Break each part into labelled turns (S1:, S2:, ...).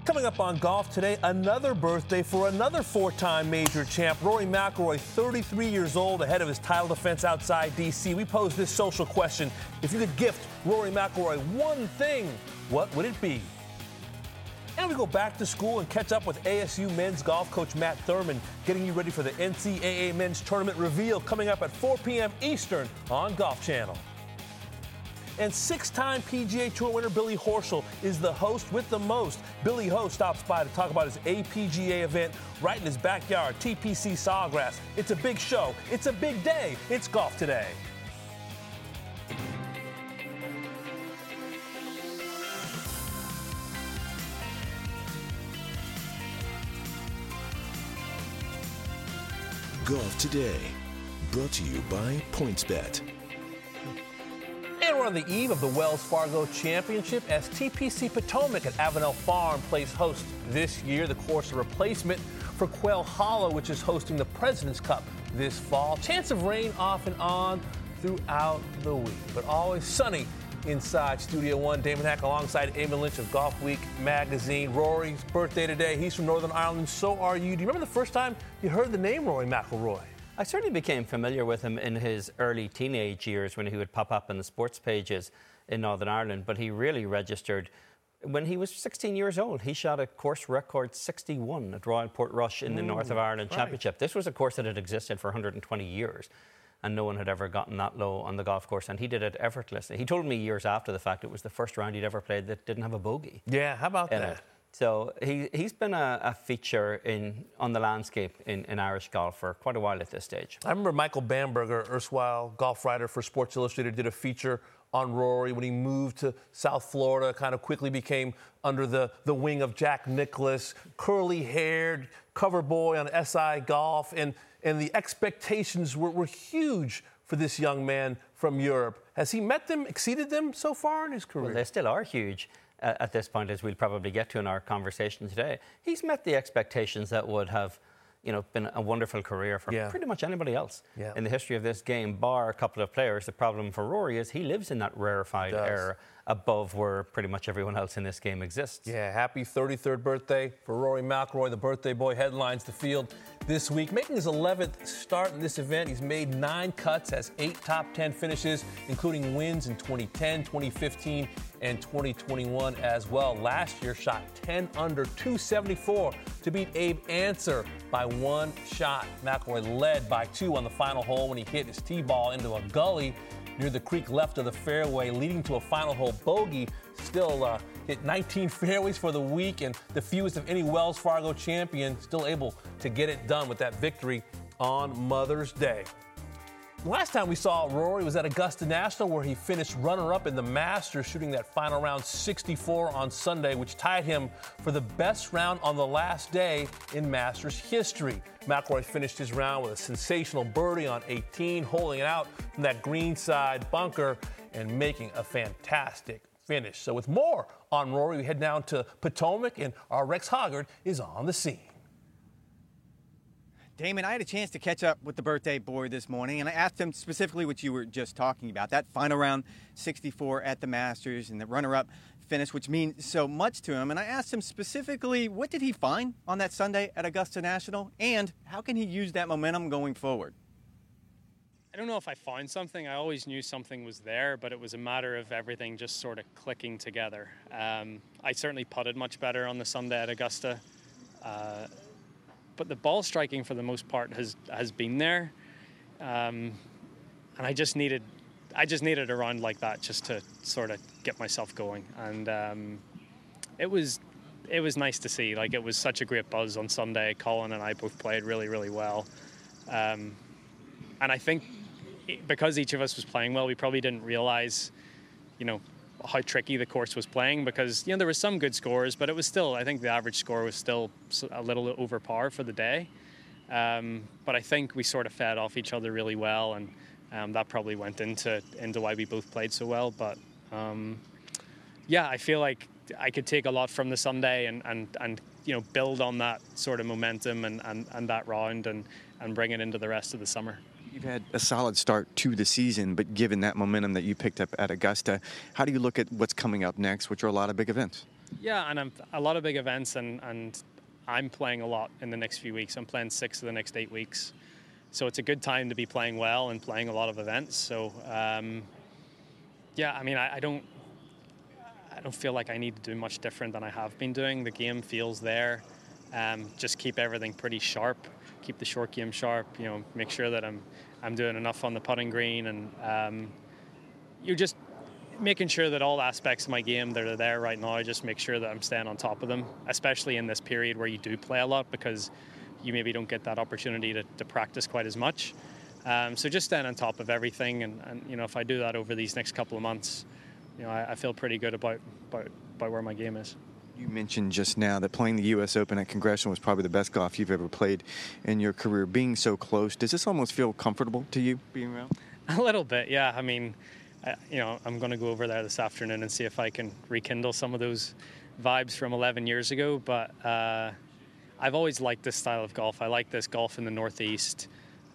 S1: Coming up on Golf Today, another birthday for another four-time major champ, Rory McIlroy, 33 years old, ahead of his title defense outside D.C. We pose this social question. If you could gift Rory McIlroy one thing, what would it be? And we go back to school and catch up with ASU men's golf coach Matt Thurman, getting you ready for the NCAA men's tournament reveal coming up at 4 p.m. Eastern on Golf Channel. And six-time PGA Tour winner Billy Horschel is the host with the most. Billy Ho stops by to talk about his APGA event right in his backyard, TPC Sawgrass. It's a big show. It's a big day. It's Golf Today.
S2: Golf Today, brought to you by PointsBet.
S1: And we're on the eve of the Wells Fargo Championship as TPC Potomac at Avenel Farm plays host this year. The course a replacement for Quail Hollow, which is hosting the President's Cup this fall. Chance of rain off and on throughout the week, but always sunny inside Studio One. Damon Hack alongside Eamon Lynch of Golf Week magazine. Rory's birthday today. He's from Northern Ireland. So are you. Do you remember the first time you heard the name Rory McIlroy?
S3: I certainly became familiar with him in his early teenage years when he would pop up in the sports pages in Northern Ireland, but he really registered when he was 16 years old. He shot a course record 61 at Royal Portrush in the North of Ireland Championship. This was a course that had existed for 120 years, and no one had ever gotten that low on the golf course, and he did it effortlessly. He told me years after the fact it was the first round he'd ever played that didn't have a bogey.
S1: Yeah, how about that?
S3: It. So he's been a feature on the landscape in Irish golf for quite a while at this stage.
S1: I remember Michael Bamberger, erstwhile golf writer for Sports Illustrated, did a feature on Rory when he moved to South Florida, kind of quickly became under the wing of Jack Nicklaus, curly-haired, cover boy on SI Golf, and the expectations were huge for this young man from Europe. Has he met them, exceeded them so far in his career?
S3: Well, they still are huge. At this point, as we'll probably get to in our conversation today, he's met the expectations that would have, been a wonderful career for pretty much anybody else in the history of this game, bar a couple of players. The problem for Rory is he lives in that rarefied era above where pretty much everyone else in this game exists.
S1: Yeah, happy 33rd birthday for Rory McIlroy. The birthday boy headlines the field this week. Making his 11th start in this event, he's made 9 cuts, has 8 top 10 finishes, including wins in 2010, 2015, and 2021 as well. Last year, shot 10 under 274 to beat Abe Ancer by 1 shot. McIlroy led by 2 on the final hole when he hit his tee ball into a gully near the creek left of the fairway, leading to a final hole bogey. Still hit 19 fairways for the week, and the fewest of any Wells Fargo champion, still able to get it done with that victory on Mother's Day. Last time we saw Rory was at Augusta National, where he finished runner-up in the Masters, shooting that final round 64 on Sunday, which tied him for the best round on the last day in Masters history. McIlroy finished his round with a sensational birdie on 18, holding it out from that greenside bunker and making a fantastic finish. So with more on Rory, we head down to Potomac, and our Rex Hoggard is on the scene.
S4: Damon, I had a chance to catch up with the birthday boy this morning, and I asked him specifically what you were just talking about, that final round 64 at the Masters and the runner-up finish, which means so much to him. And I asked him specifically, what did he find on that Sunday at Augusta National, and how can he use that momentum going forward?
S5: I don't know if I found something. I always knew something was there, but it was a matter of everything just sort of clicking together. I certainly putted much better on the Sunday at Augusta. But the ball striking for the most part has been there, and I just needed a round like that just to sort of get myself going, and it was nice to see. Like, it was such a great buzz on Sunday. Colin and I both played really, really well, and I think because each of us was playing well, we probably didn't realize, how tricky the course was playing, because there were some good scores, but it was still, I think the average score was still a little over par for the day. But I think we sort of fed off each other really well, and that probably went into why we both played so well. But I feel like I could take a lot from the Sunday and build on that sort of momentum and that round and bring it into the rest of the summer.
S4: You've had a solid start to the season, but given that momentum that you picked up at Augusta, how do you look at what's coming up next, which are a lot of big events?
S5: Yeah, and a lot of big events, and I'm playing a lot in the next few weeks. I'm playing 6 of the next 8 weeks. So it's a good time to be playing well and playing a lot of events. So, yeah, I mean, I don't feel like I need to do much different than I have been doing. The game feels there. Just keep everything pretty sharp. Keep the short game sharp. You know, make sure that I'm doing enough on the putting green, and you're just making sure that all aspects of my game that are there right now, just make sure that I'm staying on top of them, especially in this period where you do play a lot, because you maybe don't get that opportunity to practice quite as much. So just staying on top of everything, and you know, if I do that over these next couple of months, you know, I feel pretty good about where my game is.
S4: You mentioned just now that playing the U.S. Open at Congressional was probably the best golf you've ever played in your career. Being so close, does this almost feel comfortable to you, being around?
S5: A little bit, yeah. I mean, you know, I'm going to go over there this afternoon and see if I can rekindle some of those vibes from 11 years ago. But I've always liked this style of golf. I like this golf in the Northeast.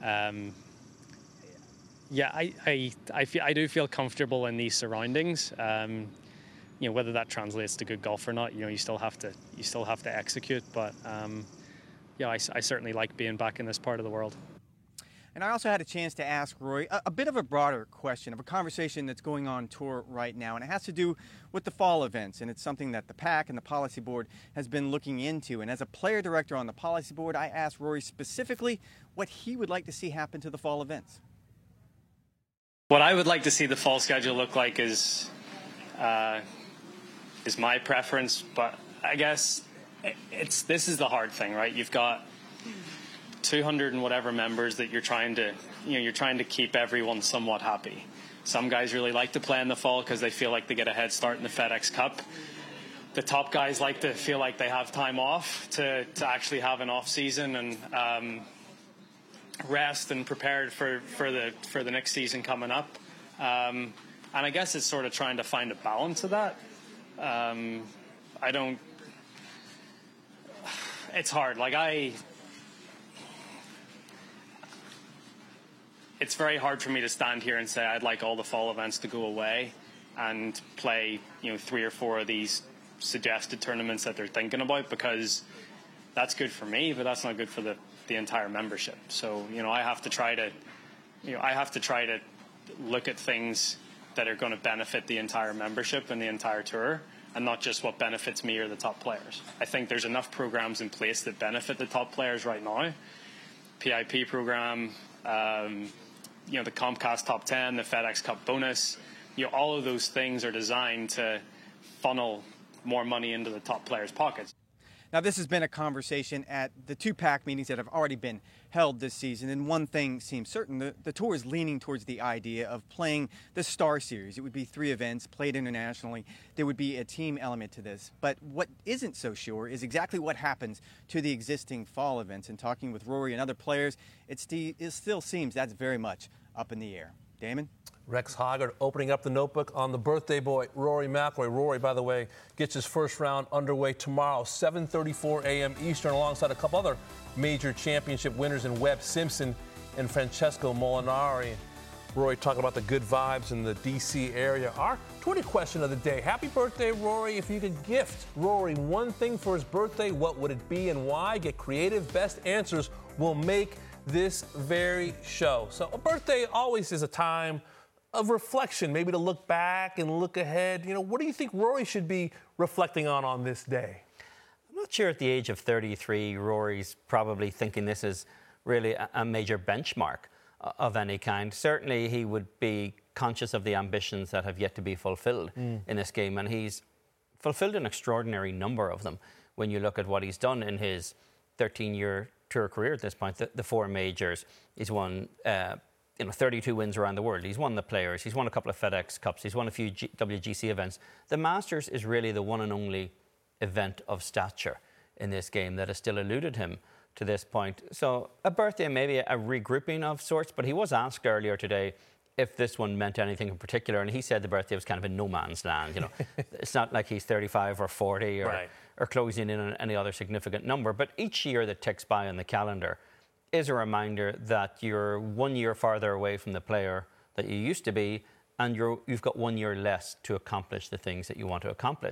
S5: Yeah, I do feel comfortable in these surroundings. You know, whether that translates to good golf or not, you know, you still have to execute. But yeah, I certainly like being back in this part of the world.
S4: And I also had a chance to ask Rory a bit of a broader question of a conversation that's going on tour right now, and it has to do with the fall events, and it's something that the PAC and the policy board has been looking into. And as a player director on the policy board, I asked Rory specifically what he would like to see happen to the fall events.
S5: What I would like to see the fall schedule look like is my preference, but I guess this is the hard thing, right? You've got 200 and whatever members that you're trying to keep everyone somewhat happy. Some guys really like to play in the fall because they feel like they get a head start in the FedEx Cup. The top guys like to feel like they have time off to actually have an off season and rest and prepared for the next season coming up. And I guess it's sort of trying to find a balance of that. It's hard. It's very hard for me to stand here and say I'd like all the fall events to go away and play, you know, 3 or 4 of these suggested tournaments that they're thinking about, because that's good for me, but that's not good for the entire membership. So, you know, I have to try to look at things that are going to benefit the entire membership and the entire tour, and not just what benefits me or the top players. I think there's enough programs in place that benefit the top players right now. PIP program, you know, the Comcast Top 10, the FedEx Cup bonus, you know, all of those things are designed to funnel more money into the top players' pockets.
S4: Now, this has been a conversation at the 2 PAC meetings that have already been held this season, and one thing seems certain. The tour is leaning towards the idea of playing the Star Series. It would be 3 events played internationally. There would be a team element to this. But what isn't so sure is exactly what happens to the existing fall events. And talking with Rory and other players, it still seems that's very much up in the air. Damon?
S1: Rex Hoggard opening up the notebook on the birthday boy, Rory McIlroy. Rory, by the way, gets his first round underway tomorrow, 7:34 a.m. Eastern, alongside a couple other major championship winners in Webb Simpson and Francesco Molinari. Rory talking about the good vibes in the D.C. area. Our Twitter question of the day. Happy birthday, Rory. If you could gift Rory one thing for his birthday, what would it be and why? Get creative. Best answers will make this very show. So a birthday always is a time of reflection, maybe to look back and look ahead. You know, what do you think Rory should be reflecting on this day?
S3: I'm not sure at the age of 33, Rory's probably thinking this is really a major benchmark of any kind. Certainly, he would be conscious of the ambitions that have yet to be fulfilled in this game, and he's fulfilled an extraordinary number of them when you look at what he's done in his 13-year tour career at this point. The 4 majors, he's won 32 wins around the world. He's won the Players. He's won a couple of FedEx Cups. He's won a few WGC events. The Masters is really the one and only event of stature in this game that has still eluded him to this point. So a birthday, maybe a regrouping of sorts, but he was asked earlier today if this one meant anything in particular, and he said the birthday was kind of in no man's land. You know, it's not like he's 35 or 40 or closing in on any other significant number, but each year that ticks by on the calendar is a reminder that you're 1 year farther away from the player that you used to be, and you've got 1 year less to accomplish the things that you want to accomplish.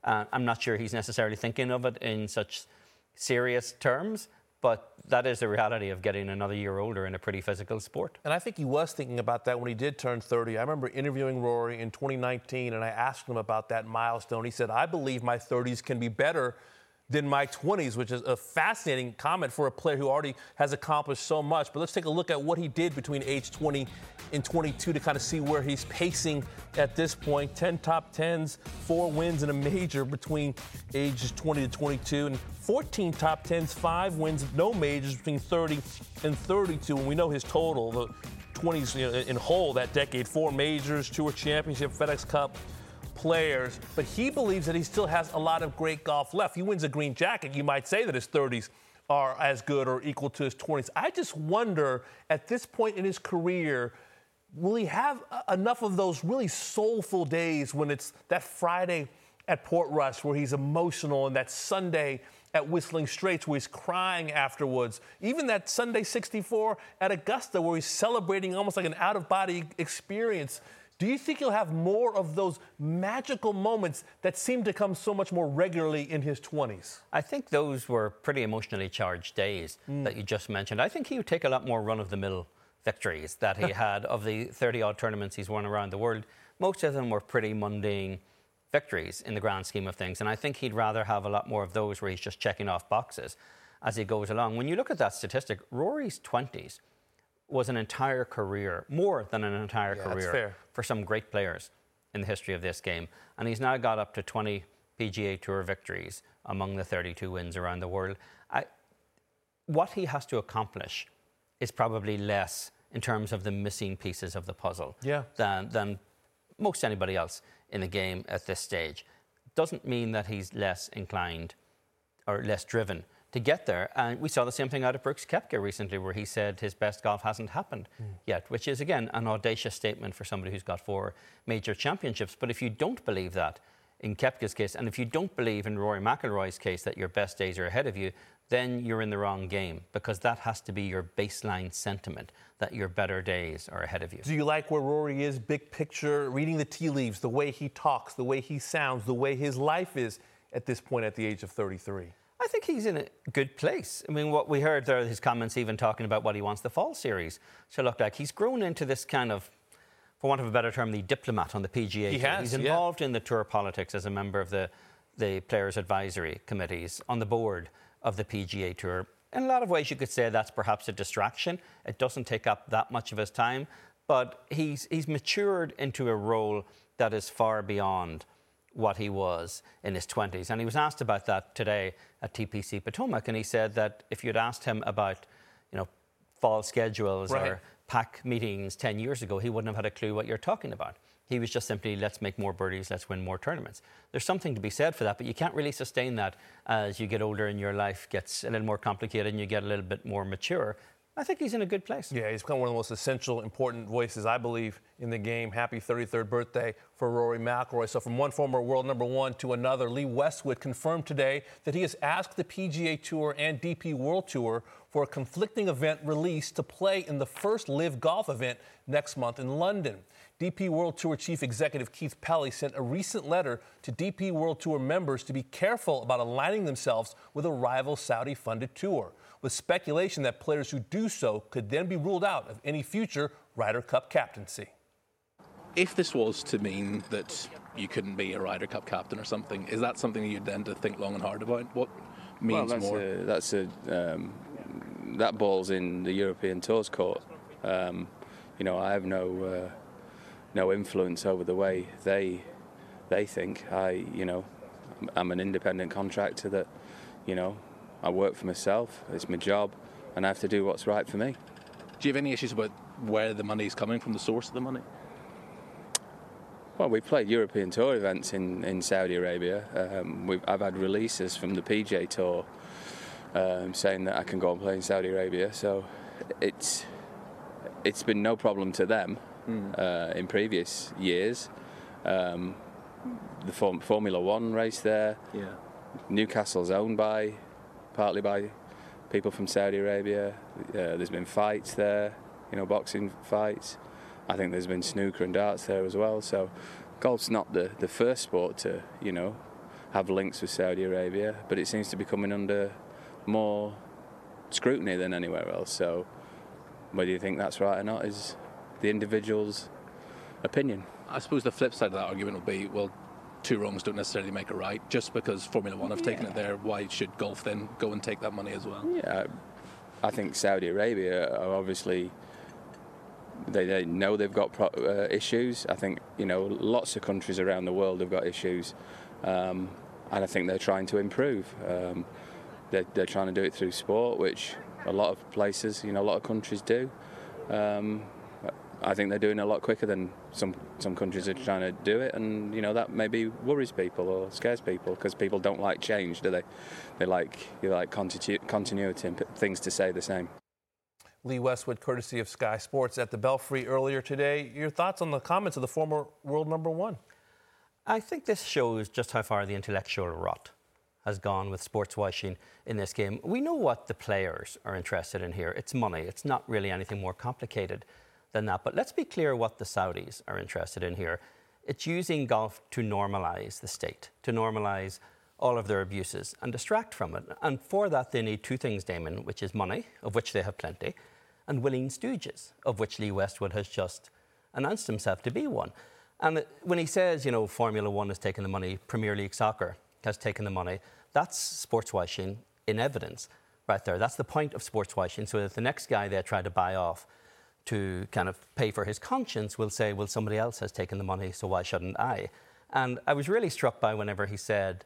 S3: I'm not sure he's necessarily thinking of it in such serious terms, but that is the reality of getting another year older in a pretty physical sport.
S1: And I think he was thinking about that when he did turn 30. I remember interviewing Rory in 2019, and I asked him about that milestone. He said, I believe my 30s can be better than my 20s, which is a fascinating comment for a player who already has accomplished so much. But let's take a look at what he did between age 20 and 22 to kind of see where he's pacing at this point. 10 top 10s, 4 wins in a major between ages 20 to 22, and 14 top 10s, 5 wins, no majors between 30 and 32. And we know his total, the 20s in whole that decade, 4 majors, Tour Championship, FedEx Cup players, but he believes that he still has a lot of great golf left. He wins a green jacket, you might say that his 30s are as good or equal to his 20s. I just wonder, at this point in his career, will he have enough of those really soulful days when it's that Friday at Portrush where he's emotional, and that Sunday at Whistling Straits where he's crying afterwards, even that Sunday 64 at Augusta where he's celebrating almost like an out-of-body experience. Do you think he'll have more of those magical moments that seem to come so much more regularly in his 20s?
S3: I think those were pretty emotionally charged days that you just mentioned. I think he would take a lot more run-of-the-mill victories that he had of the 30-odd tournaments he's won around the world. Most of them were pretty mundane victories in the grand scheme of things, and I think he'd rather have a lot more of those where he's just checking off boxes as he goes along. When you look at that statistic, Rory's 20s was an entire career, more than an entire career for some great players in the history of this game. And he's now got up to 20 PGA Tour victories among the 32 wins around the world. What he has to accomplish is probably less in terms of the missing pieces of the puzzle than most anybody else in the game at this stage. Doesn't mean that he's less inclined or less driven to get there. And we saw the same thing out of Brooks Koepka recently, where he said his best golf hasn't happened yet, which is, again, an audacious statement for somebody who's got 4 major championships. But if you don't believe that in Koepka's case, and if you don't believe in Rory McIlroy's case that your best days are ahead of you, then you're in the wrong game, because that has to be your baseline sentiment, that your better days are ahead of you.
S1: Do you like where Rory is, big picture, reading the tea leaves, the way he talks, the way he sounds, the way his life is at this point at the age of 33?
S3: I think he's in a good place. I mean, what we heard there, his comments even talking about what he wants the fall series to look like. He's grown into this kind of, for want of a better term, the diplomat on the PGA Tour. He's involved in the tour politics as a member of the players' advisory committees on the board of the PGA Tour. In a lot of ways, you could say that's perhaps a distraction. It doesn't take up that much of his time, but he's matured into a role that is far beyond what he was in his 20s. And he was asked about that today at TPC Potomac, and he said that if you'd asked him about, fall schedules or pack meetings 10 years ago, he wouldn't have had a clue what you're talking about. He was just simply, let's make more birdies, let's win more tournaments. There's something to be said for that, but you can't really sustain that as you get older and your life gets a little more complicated and you get a little bit more mature. I think he's in a good place.
S1: Yeah, he's become one of the most essential, important voices, I believe, in the game. Happy 33rd birthday for Rory McIlroy. So from one former world number 1 to another, Lee Westwood confirmed today that he has asked the PGA Tour and DP World Tour for a conflicting event release to play in the first LIV Golf event next month in London. DP World Tour Chief Executive Keith Pelley sent a recent letter to DP World Tour members to be careful about aligning themselves with a rival Saudi-funded tour, with speculation that players who do so could then be ruled out of any future Ryder Cup captaincy.
S6: If this was to mean that you couldn't be a Ryder Cup captain or something, is that something you'd then to think long and hard about? What means more?
S7: That ball's in the European Tour's court. I have no influence over the way they think. I'm an independent contractor that, I work for myself, it's my job, and I have to do what's right for me.
S6: Do you have any issues about where the money's coming from, the source of the money?
S7: Well, we've played European Tour events in Saudi Arabia. I've had releases from the PGA Tour saying that I can go and play in Saudi Arabia, so it's been no problem to them in previous years. The Formula One race there, Newcastle's owned partly by people from Saudi Arabia. There's been fights there, boxing fights. I think there's been snooker and darts there as well. So golf's not the first sport to, have links with Saudi Arabia, but it seems to be coming under more scrutiny than anywhere else. So whether you think that's right or not is the individual's opinion.
S6: I suppose the flip side of that argument will be, well, two wrongs don't necessarily make a right. Just because Formula One have taken it there, why should golf then go and take that money as well?
S7: Yeah, I think Saudi Arabia are obviously, they know they've got issues. I think, you know, lots of countries around the world have got issues, and I think they're trying to improve. They're trying to do it through sport, which a lot of places, you know, a lot of countries do. I think they're doing it a lot quicker than some countries are trying to do it, and you know that maybe worries people or scares people because people don't like change, do they? They like continuity and things to stay the same.
S1: Lee Westwood, courtesy of Sky Sports, at the Belfry earlier today. Your thoughts on the comments of the former world number one?
S3: I think this shows just how far the intellectual rot has gone with sports washing in this game. We know what the players are interested in here. It's money. It's not really anything more complicated than that. But let's be clear what the Saudis are interested in here. It's using golf to normalise the state, to normalise all of their abuses and distract from it. And for that, they need two things, Damon, which is money, of which they have plenty, and willing stooges, of which Lee Westwood has just announced himself to be one. And when he says, you know, Formula One has taken the money, Premier League Soccer has taken the money, that's sports washing in evidence right there. That's the point of sports washing, so that the next guy they try to buy off to kind of pay for his conscience will say, well, somebody else has taken the money, so why shouldn't I? And I was really struck by whenever he said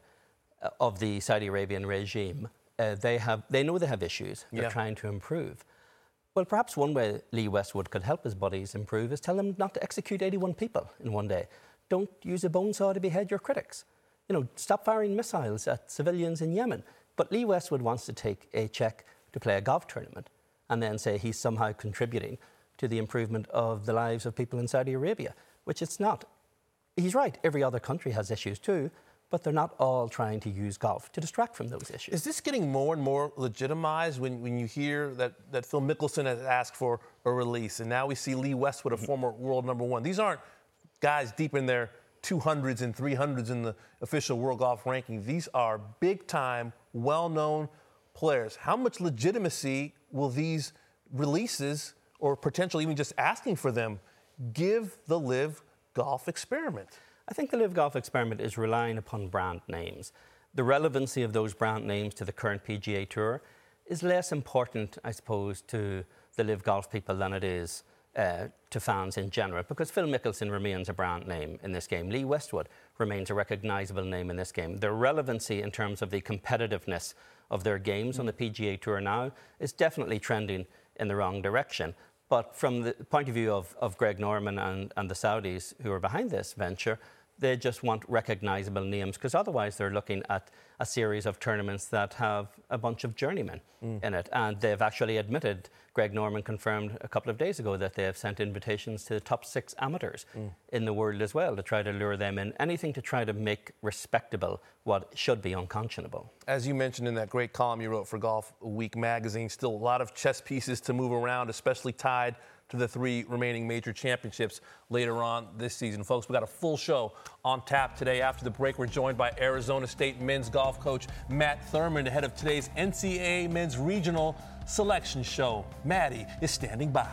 S3: of the Saudi Arabian regime, they know they have issues. They're trying to improve. Well, perhaps one way Lee Westwood could help his buddies improve is tell them not to execute 81 people in one day. Don't use a bone saw to behead your critics. You know, stop firing missiles at civilians in Yemen. But Lee Westwood wants to take a cheque to play a golf tournament and then say he's somehow contributing to the improvement of the lives of people in Saudi Arabia, which it's not. He's right, every other country has issues too, but they're not all trying to use golf to distract from those issues.
S1: Is this getting more and more legitimized when you hear that Phil Mickelson has asked for a release, and now we see Lee Westwood, a former world number one? These aren't guys deep in their 200s and 300s in the official world golf ranking. These are big-time, well-known players. How much legitimacy will these releases, or potentially even just asking for them, give the LIV Golf experiment?
S3: I think the LIV Golf experiment is relying upon brand names. The relevancy of those brand names to the current PGA Tour is less important, I suppose, to the LIV Golf people than it is to fans in general, because Phil Mickelson remains a brand name in this game. Lee Westwood remains a recognisable name in this game. Their relevancy in terms of the competitiveness of their games on the PGA Tour now is definitely trending in the wrong direction. But from the point of view of Greg Norman and the Saudis who are behind this venture, they just want recognisable names, because otherwise they're looking at a series of tournaments that have a bunch of journeymen in it. And they've actually admitted, Greg Norman confirmed a couple of days ago, that they have sent invitations to the top 6 amateurs in the world as well to try to lure them in. Anything to try to make respectable what should be unconscionable.
S1: As you mentioned in that great column you wrote for Golf Week magazine, still a lot of chess pieces to move around, especially tied to the 3 remaining major championships later on this season. Folks, we got a full show on tap today. After the break, we're joined by Arizona State men's golf coach Matt Thurmond, ahead of today's NCAA men's regional selection show. Matty is standing by.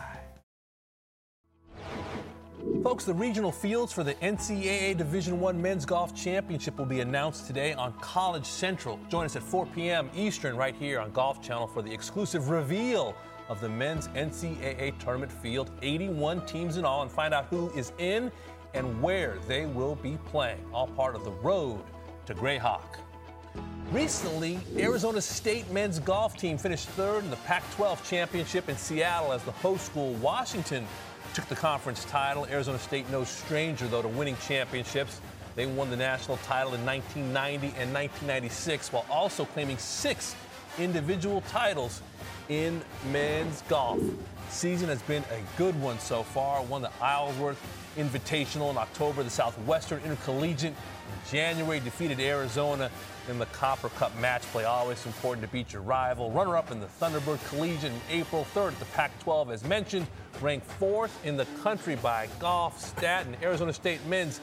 S1: Folks, the regional fields for the NCAA Division I Men's Golf Championship will be announced today on College Central. Join us at 4 p.m. Eastern right here on Golf Channel for the exclusive reveal of the men's NCAA tournament field, 81 teams in all, and find out who is in and where they will be playing, all part of the road to Grayhawk. Recently, Arizona State men's golf team finished 3rd in the Pac-12 championship in Seattle as the host school. Washington took the conference title. Arizona State no stranger, though, to winning championships. They won the national title in 1990 and 1996, while also claiming 6 individual titles in men's golf. Season has been a good one so far. Won the Isleworth Invitational in October, the Southwestern Intercollegiate in January, defeated Arizona in the Copper Cup match play. Always important to beat your rival. Runner-up in the Thunderbird Collegiate in April, 3rd at the Pac-12 as mentioned, ranked 4th in the country by Golf Stat, and Arizona State men's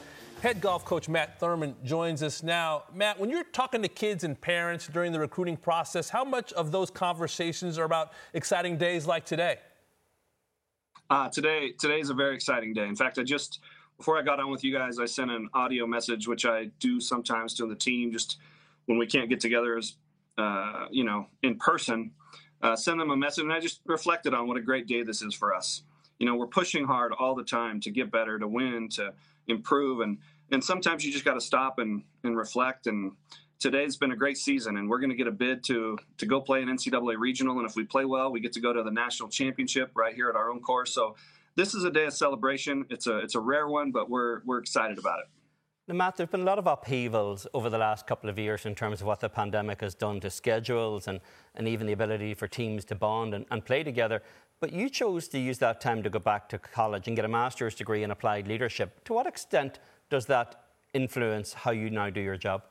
S1: Head golf coach Matt Thurman joins us now. Matt, when you're talking to kids and parents during the recruiting process, how much of those conversations are about exciting days like today?
S8: Today is a very exciting day. In fact, before I got on with you guys, I sent an audio message, which I do sometimes to the team, just when we can't get together as, in person, send them a message. And I just reflected on what a great day this is for us. You know, we're pushing hard all the time to get better, to win, to improve. And sometimes you just got to stop and reflect. And today's been a great season, and we're going to get a bid to go play an NCAA regional. And if we play well, we get to go to the national championship right here at our own course. So this is a day of celebration. It's a rare one, but we're excited about it.
S3: Now, Matt, there's been a lot of upheavals over the last couple of years in terms of what the pandemic has done to schedules and even the ability for teams to bond and play together. But you chose to use that time to go back to college and get a master's degree in applied leadership. To what extent does that influence how you now do your job?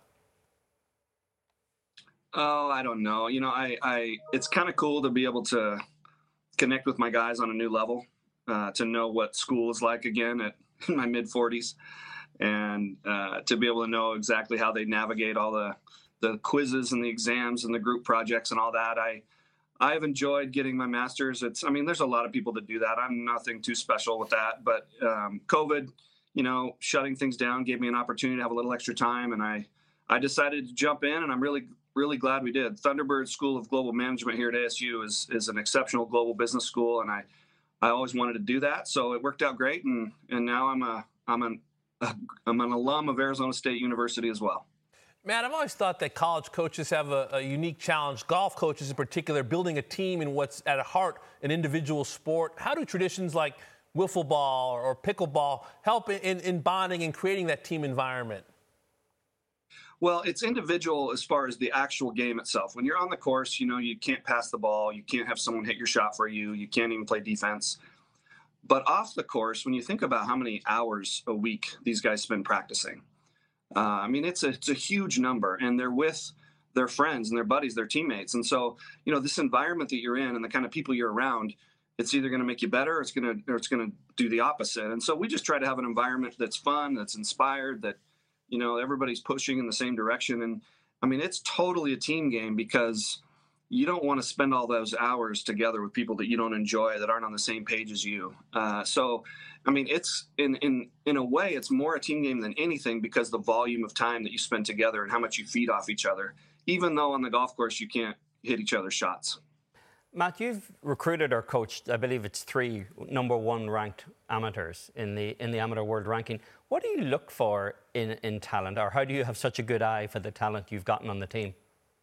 S8: Oh, I don't know. You know, it's kind of cool to be able to connect with my guys on a new level, to know what school is like again in my mid-40s, and to be able to know exactly how they navigate all the quizzes and the exams and the group projects and all that. I've enjoyed getting my master's. There's a lot of people that do that. I'm nothing too special with that, but COVID, shutting things down gave me an opportunity to have a little extra time, and I decided to jump in, and I'm really, really glad we did. Thunderbird School of Global Management here at ASU is an exceptional global business school, and I always wanted to do that, so it worked out great, and now I'm an alum of Arizona State University as well.
S1: Matt, I've always thought that college coaches have a unique challenge, golf coaches in particular, building a team in what's at heart an individual sport. How do traditions like wiffle ball or pickleball help in bonding and creating that team environment?
S8: Well, it's individual as far as the actual game itself. When you're on the course, you can't pass the ball. You can't have someone hit your shot for you. You can't even play defense. But off the course, when you think about how many hours a week these guys spend practicing, it's a huge number, and they're with their friends and their buddies, their teammates. And so, this environment that you're in and the kind of people you're around, it's either going to make you better or it's going to do the opposite. And so we just try to have an environment that's fun, that's inspired, that, everybody's pushing in the same direction. And it's totally a team game, because you don't want to spend all those hours together with people that you don't enjoy, that aren't on the same page as you. It's in a way, it's more a team game than anything, because the volume of time that you spend together and how much you feed off each other, even though on the golf course you can't hit each other's shots.
S3: Matt, you've recruited or coached, I believe it's 3 number 1 ranked amateurs in the amateur world ranking. What do you look for in talent, or how do you have such a good eye for the talent you've gotten on the team?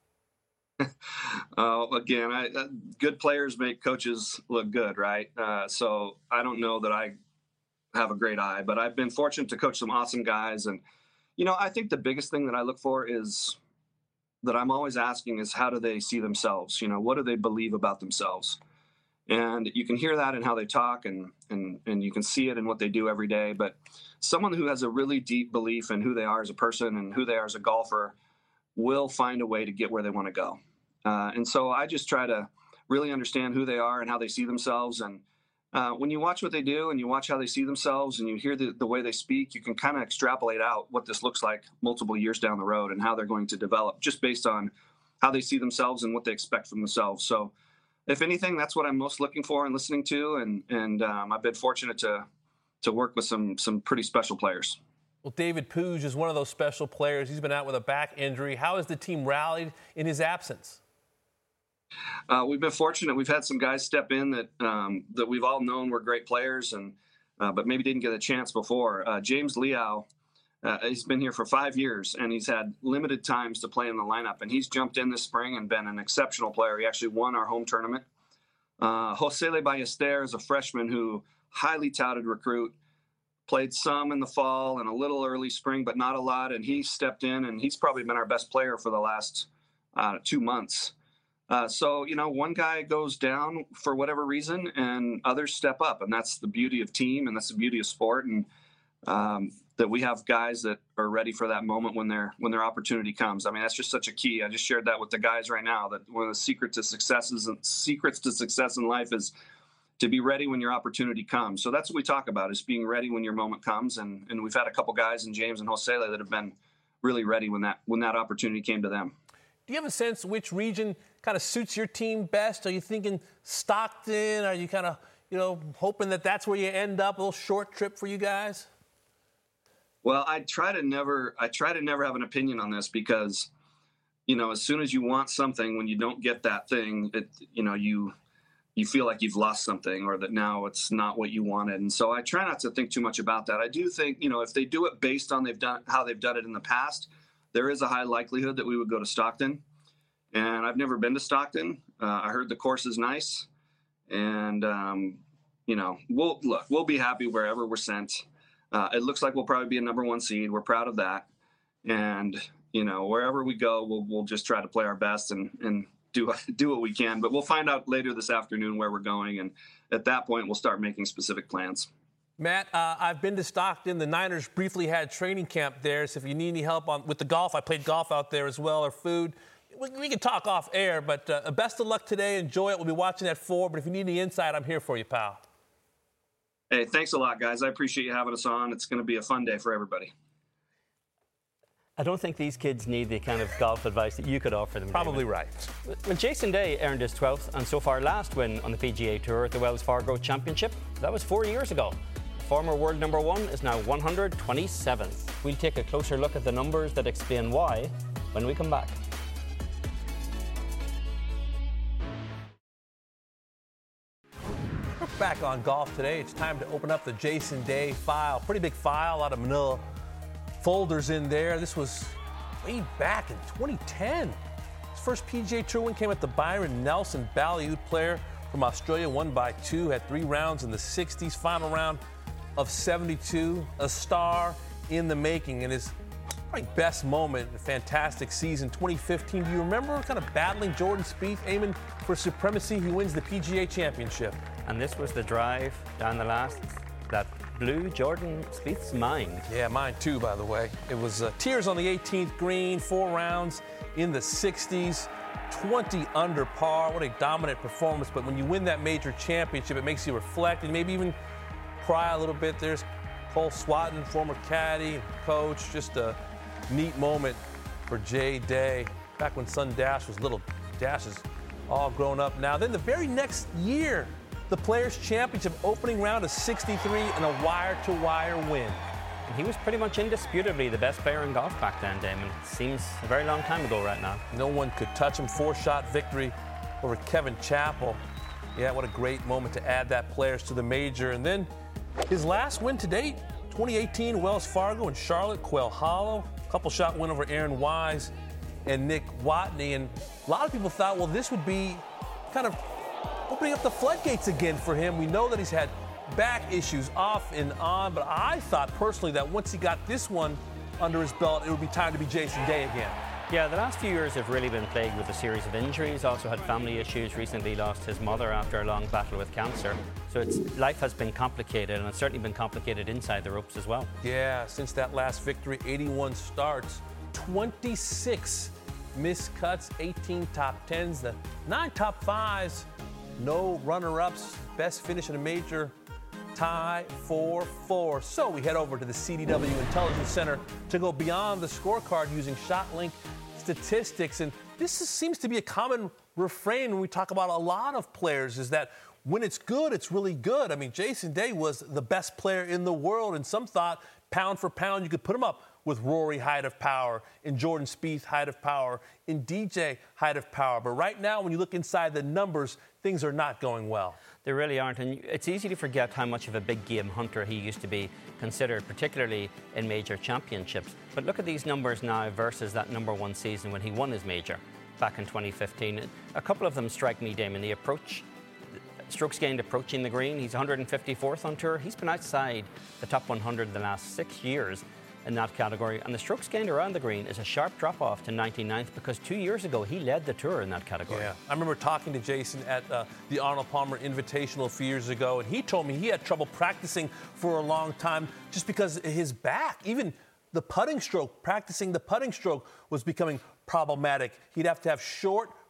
S8: Good players make coaches look good, right? So I don't know that I have a great eye, but I've been fortunate to coach some awesome guys. And, I think the biggest thing that I look for is that I'm always asking is, how do they see themselves? What do they believe about themselves? And you can hear that in how they talk, and you can see it in what they do every day. But someone who has a really deep belief in who they are as a person and who they are as a golfer will find a way to get where they want to go. And so I just try to really understand who they are and how they see themselves. And when you watch what they do and you watch how they see themselves and you hear the way they speak, you can kind of extrapolate out what this looks like multiple years down the road and how they're going to develop, just based on how they see themselves and what they expect from themselves. So if anything, that's what I'm most looking for and listening to. And I've been fortunate to work with some pretty special players.
S1: Well, David Puig is one of those special players. He's been out with a back injury. How has the team rallied in his absence?
S8: We've been fortunate. We've had some guys step in that we've all known were great players, but maybe didn't get a chance before. James Liao, he's been here for 5 years, and he's had limited times to play in the lineup. And he's jumped in this spring and been an exceptional player. He actually won our home tournament. Josele Ballester is a freshman who, highly touted recruit, played some in the fall and a little early spring, but not a lot. And he stepped in, and he's probably been our best player for the last 2 months. So, one guy goes down for whatever reason and others step up. And that's the beauty of team, and that's the beauty of sport. And that we have guys that are ready for that moment when their opportunity comes. That's just such a key. I just shared that with the guys right now, that one of the secrets to success in life is to be ready when your opportunity comes. So that's what we talk about, is being ready when your moment comes. And we've had a couple guys in James and Josele that have been really ready when that opportunity came to them.
S1: Do you have a sense which region kind of suits your team best? Are you thinking Stockton? Are you kind of, hoping that that's where you end up, a little short trip for you guys?
S8: Well, I try to never have an opinion on this, because, as soon as you want something, when you don't get that thing, you feel like you've lost something, or that now it's not what you wanted. And so I try not to think too much about that. I do think, if they do it based on how they've done it in the past, there is a high likelihood that we would go to Stockton. And I've never been to Stockton. I heard the course is nice. And, we'll be happy wherever we're sent. It looks like we'll probably be a number 1 seed. We're proud of that. And, wherever we go, we'll just try to play our best and do what we can. But we'll find out later this afternoon where we're going. And at that point, we'll start making specific plans.
S1: Matt, I've been to Stockton. The Niners briefly had training camp there. So if you need any help with the golf, I played golf out there as well, or food, we can talk off air. But best of luck today. Enjoy it. We'll be watching at 4. But if you need any insight, I'm here for you, pal.
S8: Hey, thanks a lot, guys. I appreciate you having us on. It's going to be a fun day for everybody.
S3: I don't think these kids need the kind of golf advice that you could offer them.
S1: Probably
S3: Damon.
S1: right.
S3: When Jason Day earned his 12th and so far last win on the PGA Tour at the Wells Fargo Championship, that was 4 years ago. Former world number 1 is now 127th. We'll take a closer look at the numbers that explain why when we come back.
S1: We're back on golf today. It's time to open up the Jason Day file. Pretty big file, a lot of manila folders in there. This was way back in 2010. His first PGA Tour win came at the Byron Nelson, Ballyhoo player from Australia, won by 2, had 3 rounds in the 60s, final round of 72, a star in the making. And his probably best moment, a fantastic season, 2015. Do you remember kind of battling Jordan Spieth, aiming for supremacy? He wins the PGA Championship.
S3: And this was the drive down the last that blew Jordan Spieth's mind.
S1: Yeah, mine too, by the way. It was tears on the 18th green, 4 rounds in the 60s, 20 under par. What a dominant performance. But when you win that major championship, it makes you reflect and maybe even cry a little bit. There's Cole Swatton, former caddy, coach. Just a neat moment for Jay Day. Back when Son Dash was little. Dash is all grown up now. Then the very next year, the Players' Championship opening round of 63 and a wire-to-wire win.
S3: And he was pretty much indisputably the best player in golf back then, Damon. Seems a very long time ago right now.
S1: No one could touch him. 4-shot victory over Kevin Chappell. Yeah, what a great moment to add that Players to the major. And then his last win to date, 2018 Wells Fargo in Charlotte, Quail Hollow. Couple-shot win over Aaron Wise and Nick Watney. And a lot of people thought, well, this would be kind of opening up the floodgates again for him. We know that he's had back issues off and on, but I thought personally that once he got this one under his belt, it would be time to be Jason Day again.
S3: Yeah, the last few years have really been plagued with a series of injuries. Also had family issues. Recently lost his mother after a long battle with cancer. So life has been complicated, and it's certainly been complicated inside the ropes as well.
S1: Yeah, since that last victory, 81 starts, 26 missed cuts, 18 top 10s, the 9 top 5s, no runner-ups, best finish in a major, tie for 4. So we head over to the CDW Intelligence Center to go beyond the scorecard using ShotLink statistics. And this seems to be a common refrain when we talk about a lot of players, is that when it's good, it's really good. I mean, Jason Day was the best player in the world, and some thought pound for pound you could put him up with Rory height of power, in Jordan Spieth height of power, in DJ height of power. But right now, when you look inside the numbers, things are not going well.
S3: They really aren't, and it's easy to forget how much of a big game hunter he used to be considered, particularly in major championships. But look at these numbers now versus that number 1 season when he won his major back in 2015. A couple of them strike me, Damon. The approach, strokes gained approaching the green, he's 154th on tour. He's been outside the top 100 the last 6 years in that category, and the strokes gained around the green is a sharp drop-off to 99th because 2 years ago he led the tour in that category.
S1: Yeah, I remember talking to Jason at the Arnold Palmer Invitational a few years ago, and he told me he had trouble practicing for a long time just because his back, even the putting stroke, practicing the putting stroke was becoming problematic. He'd have to have short,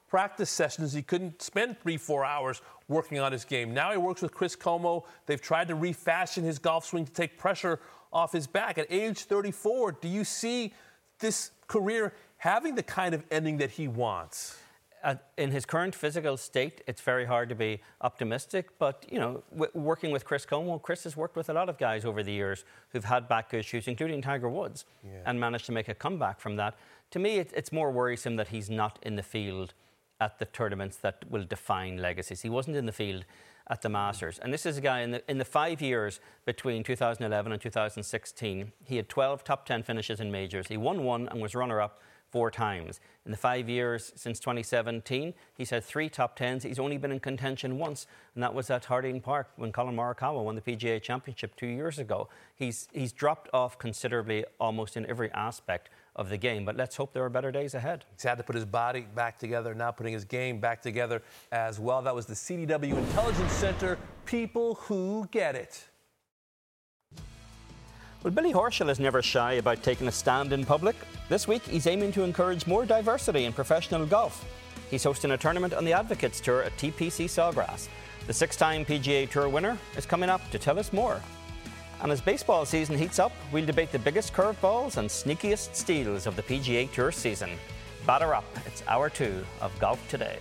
S1: practice sessions. He couldn't spend 3-4 hours working on his game. Now he works with Chris Como. They've tried to refashion his golf swing to take pressure off his back. At age 34, do you see this career having the kind of ending that he wants?
S3: In his current physical state, it's very hard to be optimistic. But, you know, working with Chris Como, Chris has worked with a lot of guys over the years who've had back issues, including Tiger Woods, and managed to make a comeback from that. To me, it's more worrisome that he's not in the field at the tournaments that will define legacies. He wasn't in the field at the Masters. And this is a guy in the 5 years between 2011 and 2016, he had 12 top 10 finishes in majors. He won one and was runner-up 4 times. In the 5 years since 2017, he's had 3 top 10s. He's only been in contention once, and that was at Harding Park when Colin Morikawa won the PGA Championship 2 years ago. He's dropped off considerably almost in every aspect of the game, but let's hope there are better days ahead.
S1: He's had to put his body back together, now putting his game back together as well. That was the CDW Intelligence Center. People who get it.
S3: Well, Billy Horschel is never shy about taking a stand in public. This week, he's aiming to encourage more diversity in professional golf. He's hosting a tournament on the Advocates Tour at TPC Sawgrass. The 6-time PGA Tour winner is coming up to tell us more. And as baseball season heats up, we'll debate the biggest curveballs and sneakiest steals of the PGA Tour season. Batter up, it's hour 2 of Golf Today.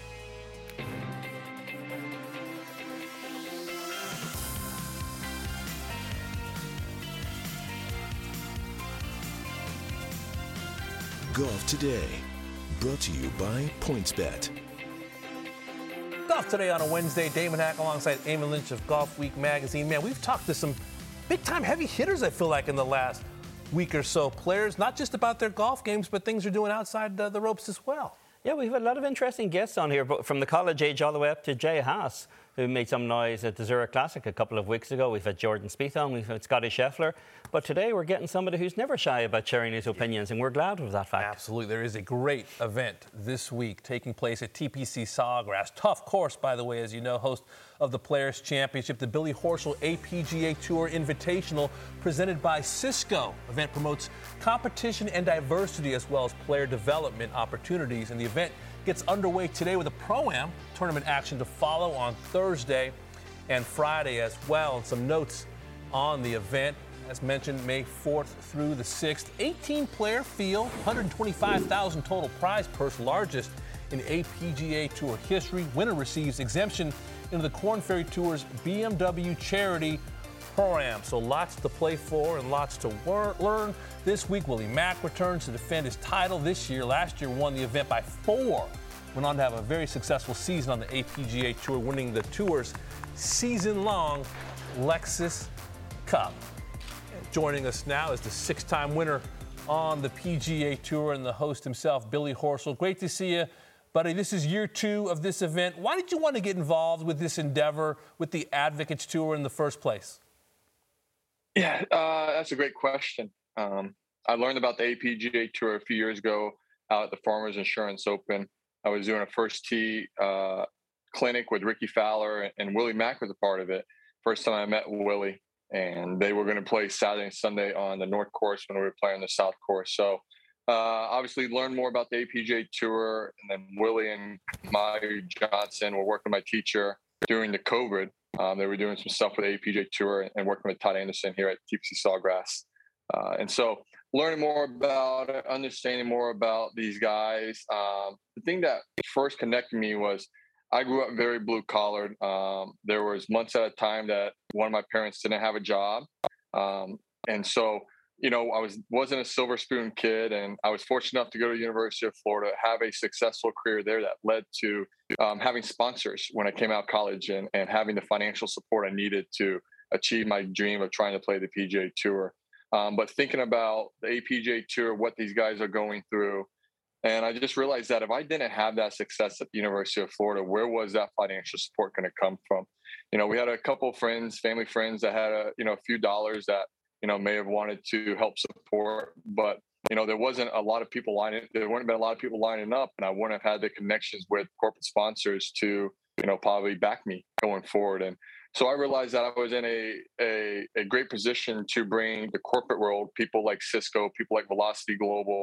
S2: Golf Today, brought to you by PointsBet.
S1: Golf Today on a Wednesday. Damon Hack alongside Eamon Lynch of Golf Week magazine. Man, we've talked to some big-time heavy hitters, I feel like, in the last week or so. Players, not just about their golf games, but things they're doing outside the ropes as well. Yeah, we've had a lot of interesting guests on here, but from the college age all the way up to Jay Haas, who made some noise at the Zurich Classic a couple of weeks ago. We've had Jordan Spieth on, we've had Scotty Scheffler. But today we're getting somebody who's never shy about sharing his opinions, and we're glad of that fact. Absolutely. There is a great event this week taking place at TPC Sawgrass. Tough course, by the way, as you know, host of the Players' Championship, the Billy Horschel APGA Tour Invitational, presented by Cisco. Event promotes competition and diversity as well as player development opportunities, and the event gets underway today with a Pro-Am tournament action to follow on Thursday and Friday as well. And some notes on the event. As mentioned, May 4th through the 6th. 18-player field, $125,000 total prize purse, largest in APGA Tour history. Winner receives exemption into the Korn Ferry Tour's BMW Charity Pro-Am. So lots to play for and lots to learn. This week, Willie Mack returns to defend his title this year. Last year, won the event by 4. Went on to have a very successful season on the APGA Tour, winning the Tour's season-long Lexus Cup. Joining us now is the 6-time winner on the PGA Tour and the host himself, Billy Horschel. Great to see you, buddy. This is year 2 of this event. Why did you want to get involved with this endeavor with the Advocates Tour in the first place?
S9: Yeah, that's a great question. I learned about the APGA Tour a few years ago out at the Farmers Insurance Open. I was doing a first tee clinic with Ricky Fowler, and Willie Mack was a part of it. First time I met Willie. And they were going to play Saturday and Sunday on the North Course when we were playing the South Course. So obviously learned more about the APGA Tour. And then Willie and Mayu Johnson were working with my teacher during the COVID. They were doing some stuff with the APGA Tour and working with Todd Anderson here at TPC Sawgrass. And so learning more about it, understanding more about these guys. The thing that first connected me was I grew up very blue collared. There was months at a time that one of my parents didn't have a job. And so, you know, I wasn't a silver spoon kid, and I was fortunate enough to go to the University of Florida, have a successful career there that led to having sponsors when I came out of college and having the financial support I needed to achieve my dream of trying to play the PGA Tour. But thinking about the APGA Tour, what these guys are going through, and I just realized that if I didn't have that success at the University of Florida, where was that financial support going to come from? You know, we had a couple of friends, family friends that had a few dollars that, you know, may have wanted to help support, but, you know, there wouldn't been a lot of people lining up, and I wouldn't have had the connections with corporate sponsors to, you know, probably back me going forward. And so I realized that I was in a great position to bring the corporate world, people like Cisco, people like Velocity Global,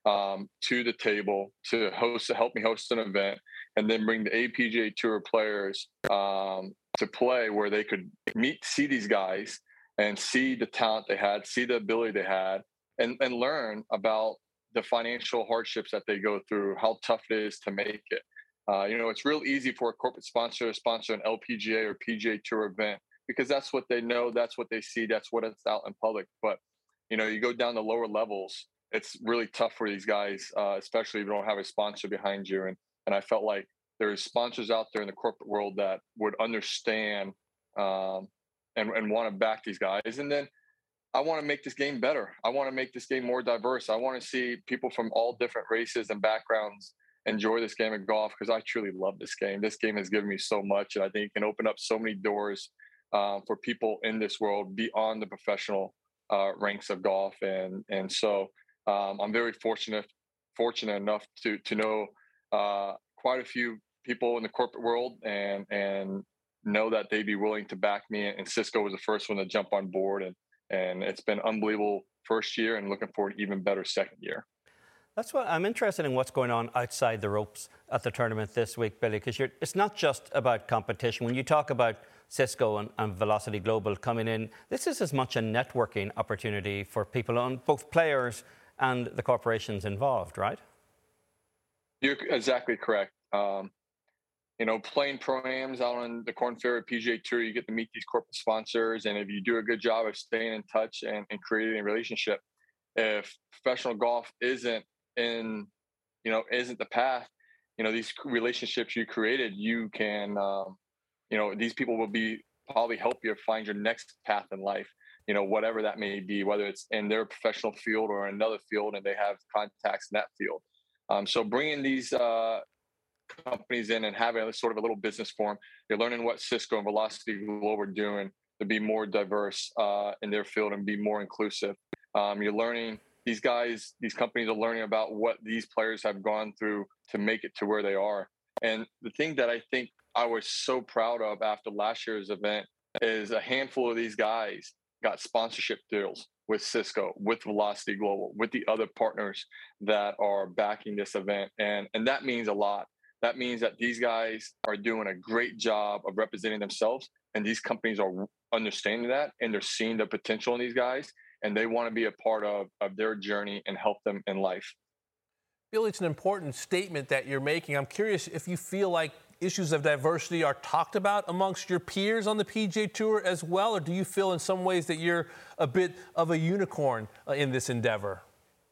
S9: to the table to help me host an event, and then bring the APGA Tour players to play where they could see these guys and see the talent they had, see the ability they had, and learn about the financial hardships that they go through, how tough it is to make it. It's real easy for a corporate sponsor to sponsor an LPGA or PGA Tour event because that's what they know, that's what they see, that's what it's out in public. But, you go down the lower levels, it's really tough for these guys, especially if you don't have a sponsor behind you. And I felt like there's sponsors out there in the corporate world that would understand and want to back these guys. And then I want to make this game better. I want to make this game more diverse. I want to see people from all different races and backgrounds enjoy this game of golf because I truly love this game. This game has given me so much, and I think it can open up so many doors for people in this world beyond the professional ranks of golf. And so I'm very fortunate enough to know quite a few people in the corporate world and know that they'd be willing to back me. And Cisco was the first one to jump on board, and it's been unbelievable first year and looking forward to even better second year.
S3: That's what I'm interested in, what's going on outside the ropes at the tournament this week, Billy, because it's not just about competition. When you talk about Cisco and Velocity Global coming in, this is as much a networking opportunity for people, on both players and the corporations involved, right?
S9: You're exactly correct. Playing pro-ams out on the Korn Ferry PGA Tour, you get to meet these corporate sponsors. And if you do a good job of staying in touch and creating a relationship, if professional golf isn't the path, these relationships you created, you can, these people will probably help you find your next path in life, whatever that may be, whether it's in their professional field or another field, and they have contacts in that field. So bringing these companies in and having a little business forum, you're learning what Cisco and Velocity Global are doing to be more diverse in their field and be more inclusive. You're learning these companies are learning about what these players have gone through to make it to where they are. And the thing that I think I was so proud of after last year's event is a handful of these guys got sponsorship deals with Cisco, with Velocity Global, with the other partners that are backing this event. And that means a lot. That means that these guys are doing a great job of representing themselves, and these companies are understanding that, and they're seeing the potential in these guys, and they want to be a part of their journey and help them in life.
S1: Billy, it's an important statement that you're making. I'm curious if you feel like issues of diversity are talked about amongst your peers on the PGA Tour as well, or do you feel in some ways that you're a bit of a unicorn in this endeavor?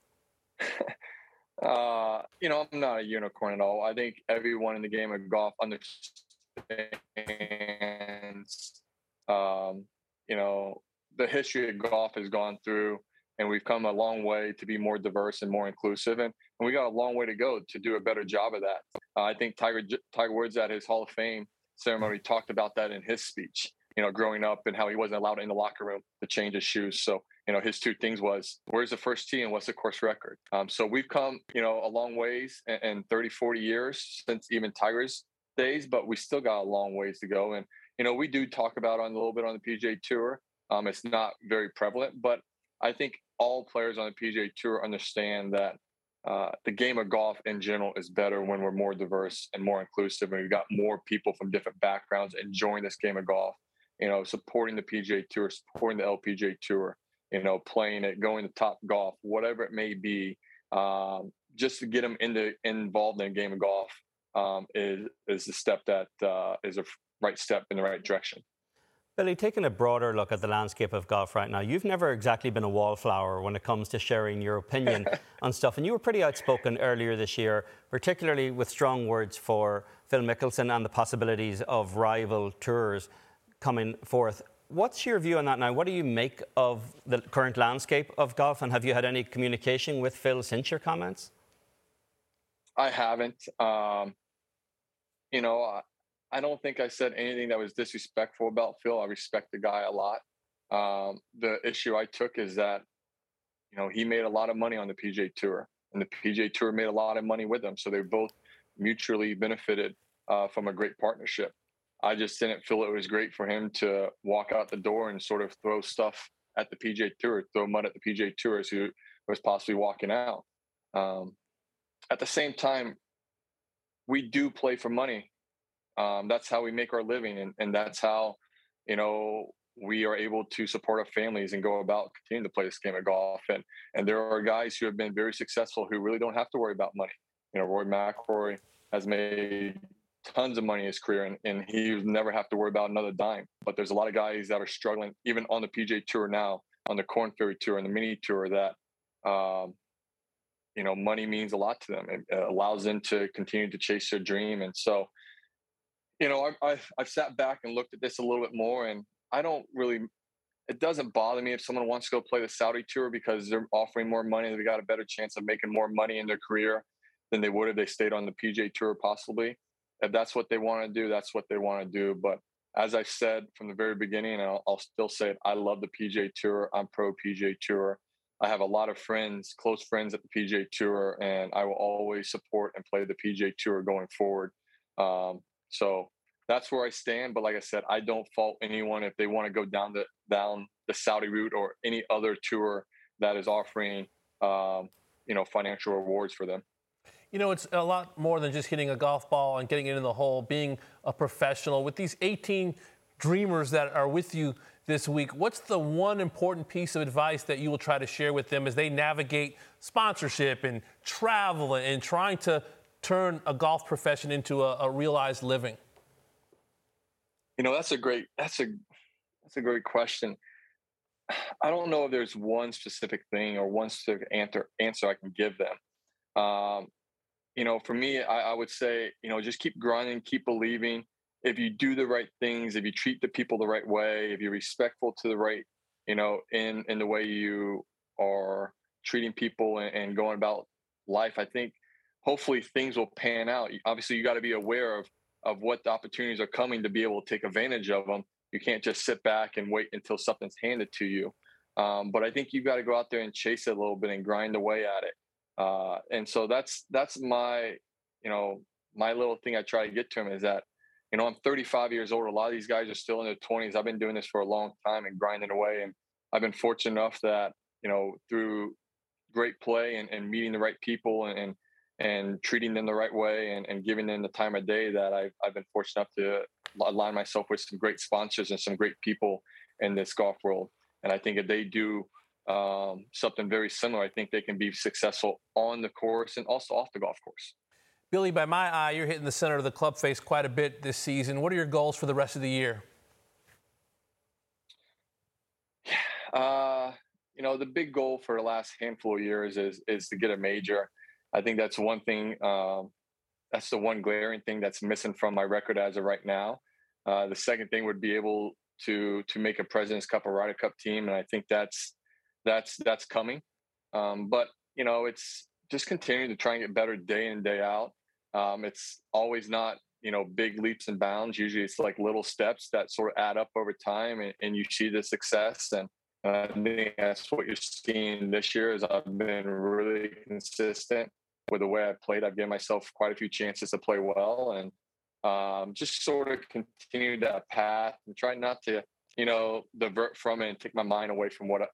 S9: I'm not a unicorn at all. I think everyone in the game of golf understands, the history of golf has gone through, and we've come a long way to be more diverse and more inclusive. And we got a long way to go to do a better job of that. I think Tiger Woods at his Hall of Fame ceremony talked about that in his speech, growing up and how he wasn't allowed in the locker room to change his shoes. So, his two things was, where's the first tee and what's the course record? So we've come, a long ways in 30, 40 years since even Tiger's days, but we still got a long ways to go. And, we do talk about a little bit on the PGA Tour. It's not very prevalent, but I think all players on the PGA Tour understand that the game of golf in general is better when we're more diverse and more inclusive, and we've got more people from different backgrounds enjoying this game of golf, supporting the PGA Tour, supporting the LPGA Tour, playing it, going to Top Golf, whatever it may be, just to get them involved in a game of golf is the step that is a right step in the right direction.
S3: Billy, taking a broader look at the landscape of golf right now, you've never exactly been a wallflower when it comes to sharing your opinion on stuff. And you were pretty outspoken earlier this year, particularly with strong words for Phil Mickelson and the possibilities of rival tours coming forth. What's your view on that now? What do you make of the current landscape of golf? And have you had any communication with Phil since your comments?
S9: I haven't. I don't think I said anything that was disrespectful about Phil. I respect the guy a lot. The issue I took is that, he made a lot of money on the PGA Tour, and the PGA Tour made a lot of money with him. So they both mutually benefited from a great partnership. I just didn't feel it was great for him to walk out the door and sort of throw stuff at the PGA Tour, throw mud at the PGA Tour as he was possibly walking out. At the same time, we do play for money. That's how we make our living, and that's how, we are able to support our families and go about continuing to play this game of golf. And there are guys who have been very successful who really don't have to worry about money. Rory McIlroy has made tons of money in his career, and he would never have to worry about another dime. But there's a lot of guys that are struggling, even on the PGA Tour now, on the Korn Ferry Tour and the Mini Tour, that money means a lot to them. It allows them to continue to chase their dream. And so, I've sat back and looked at this a little bit more, and it doesn't bother me if someone wants to go play the Saudi Tour because they're offering more money. They've got a better chance of making more money in their career than they would if they stayed on the PGA Tour, possibly. If that's what they want to do, that's what they want to do. But as I said from the very beginning, and I'll still say it, I love the PGA Tour. I'm pro PGA Tour. I have a lot of friends, close friends at the PGA Tour, and I will always support and play the PGA Tour going forward. So that's where I stand. But like I said, I don't fault anyone if they want to go down the Saudi route or any other tour that is offering, financial rewards for them.
S1: It's a lot more than just hitting a golf ball and getting it in the hole, being a professional. With these 18 dreamers that are with you this week, what's the one important piece of advice that you will try to share with them as they navigate sponsorship and travel and trying to turn a golf profession into a realized living?
S9: That's a great question. I don't know if there's one specific thing or one specific answer I can give them. For me, I would say, just keep grinding, keep believing. If you do the right things, if you treat the people the right way, if you're respectful to the right, in the way you are treating people and going about life, I think hopefully things will pan out. Obviously, you got to be aware of what the opportunities are coming to be able to take advantage of them. You can't just sit back and wait until something's handed to you. But I think you've got to go out there and chase it a little bit and grind away at it. And so that's my, my little thing I try to get to them is that, I'm 35 years old. A lot of these guys are still in their 20s. I've been doing this for a long time and grinding away. And I've been fortunate enough that, through great play and meeting the right people and treating them the right way and giving them the time of day, that I've been fortunate enough to align myself with some great sponsors and some great people in this golf world. And I think if they do something very similar, I think they can be successful on the course and also off the golf course.
S1: Billy, by my eye, you're hitting the center of the club face quite a bit this season. What are your goals for the rest of the year?
S9: The big goal for the last handful of years is to get a major. I think that's one thing. That's the one glaring thing that's missing from my record as of right now. The second thing would be able to make a President's Cup or Ryder Cup team, and I think that's coming. But it's just continuing to try and get better day in and day out. It's always not big leaps and bounds. Usually it's like little steps that sort of add up over time, and you see the success. And I think that's what you're seeing this year. Is I've been really consistent with the way I've played. I've given myself quite a few chances to play well, and just sort of continue that path and try not to divert from it and take my mind away from what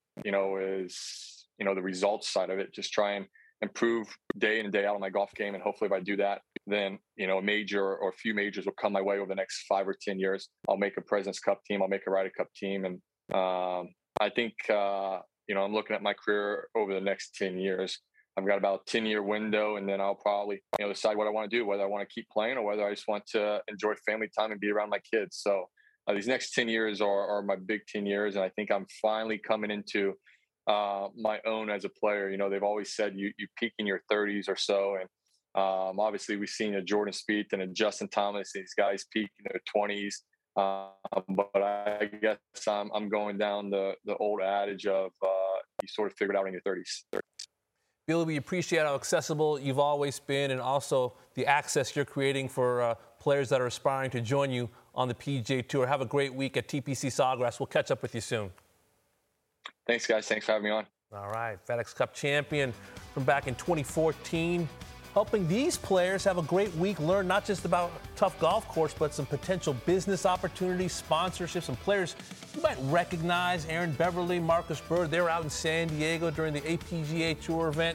S9: is the results side of it. Just try and improve day in and day out on my golf game, and hopefully if I do that, then a major or a few majors will come my way over the next 5 or 10 years. I'll make a President's Cup team, I'll make a Ryder Cup team, and I think I'm looking at my career over the next 10 years. I've got about a 10-year window, and then I'll probably decide what I want to do, whether I want to keep playing or whether I just want to enjoy family time and be around my kids. So these next 10 years are my big 10 years, and I think I'm finally coming into my own as a player. They've always said you peak in your 30s or so, and obviously we've seen a Jordan Spieth and a Justin Thomas. These guys peak in their 20s, but I guess I'm going down the old adage of you sort of figure it out in your 30s.
S1: Billy, we appreciate how accessible you've always been, and also the access you're creating for players that are aspiring to join you on the PGA Tour. Have a great week at TPC Sawgrass. We'll catch up with you soon.
S9: Thanks, guys. Thanks for having me on.
S1: All right. FedEx Cup champion from back in 2014. Helping these players have a great week, learn not just about a tough golf course, but some potential business opportunities, sponsorships, and players you might recognize. Aaron Beverly, Marcus Bird, they were out in San Diego during the APGA Tour event.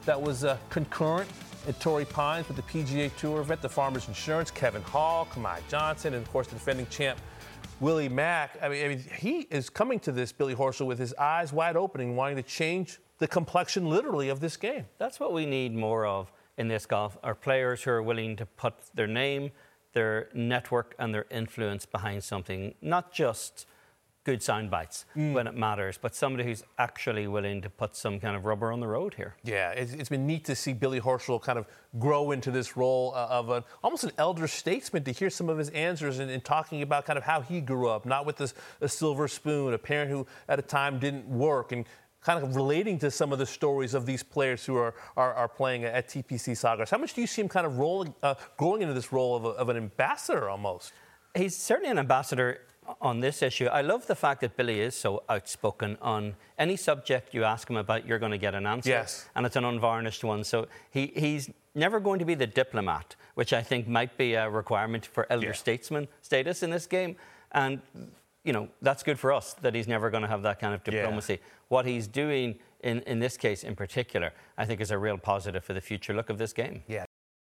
S1: that was concurrent at Torrey Pines with the PGA Tour event, the Farmers Insurance, Kevin Hall, Kamai Johnson, and of course the defending champ Willie Mack. I mean, he is coming to this, Billy Horschel, with his eyes wide open and wanting to change the complexion, literally, of this game.
S3: That's what we need more of in this golf, are players who are willing to put their name, their network, and their influence behind something, not just good sound bites when it matters, but somebody who's actually willing to put some kind of rubber on the road here.
S1: Yeah, it's been neat to see Billy Horschel kind of grow into this role of almost an elder statesman, to hear some of his answers and talking about kind of how he grew up, not with a silver spoon, a parent who at a time didn't work, and kind of relating to some of the stories of these players who are playing at TPC Sawgrass. How much do you see him kind of growing into this role of an ambassador almost?
S3: He's certainly an ambassador on this issue. I love the fact that Billy is so outspoken on any subject you ask him about, you're going to get an answer.
S1: Yes.
S3: And it's an unvarnished one. So he's never going to be the diplomat, which I think might be a requirement for elder statesman status in this game. And, you know, that's good for us, that he's never going to have that kind of diplomacy. Yeah. What he's doing in this case in particular, I think is a real positive for the future look of this game.
S1: Yeah.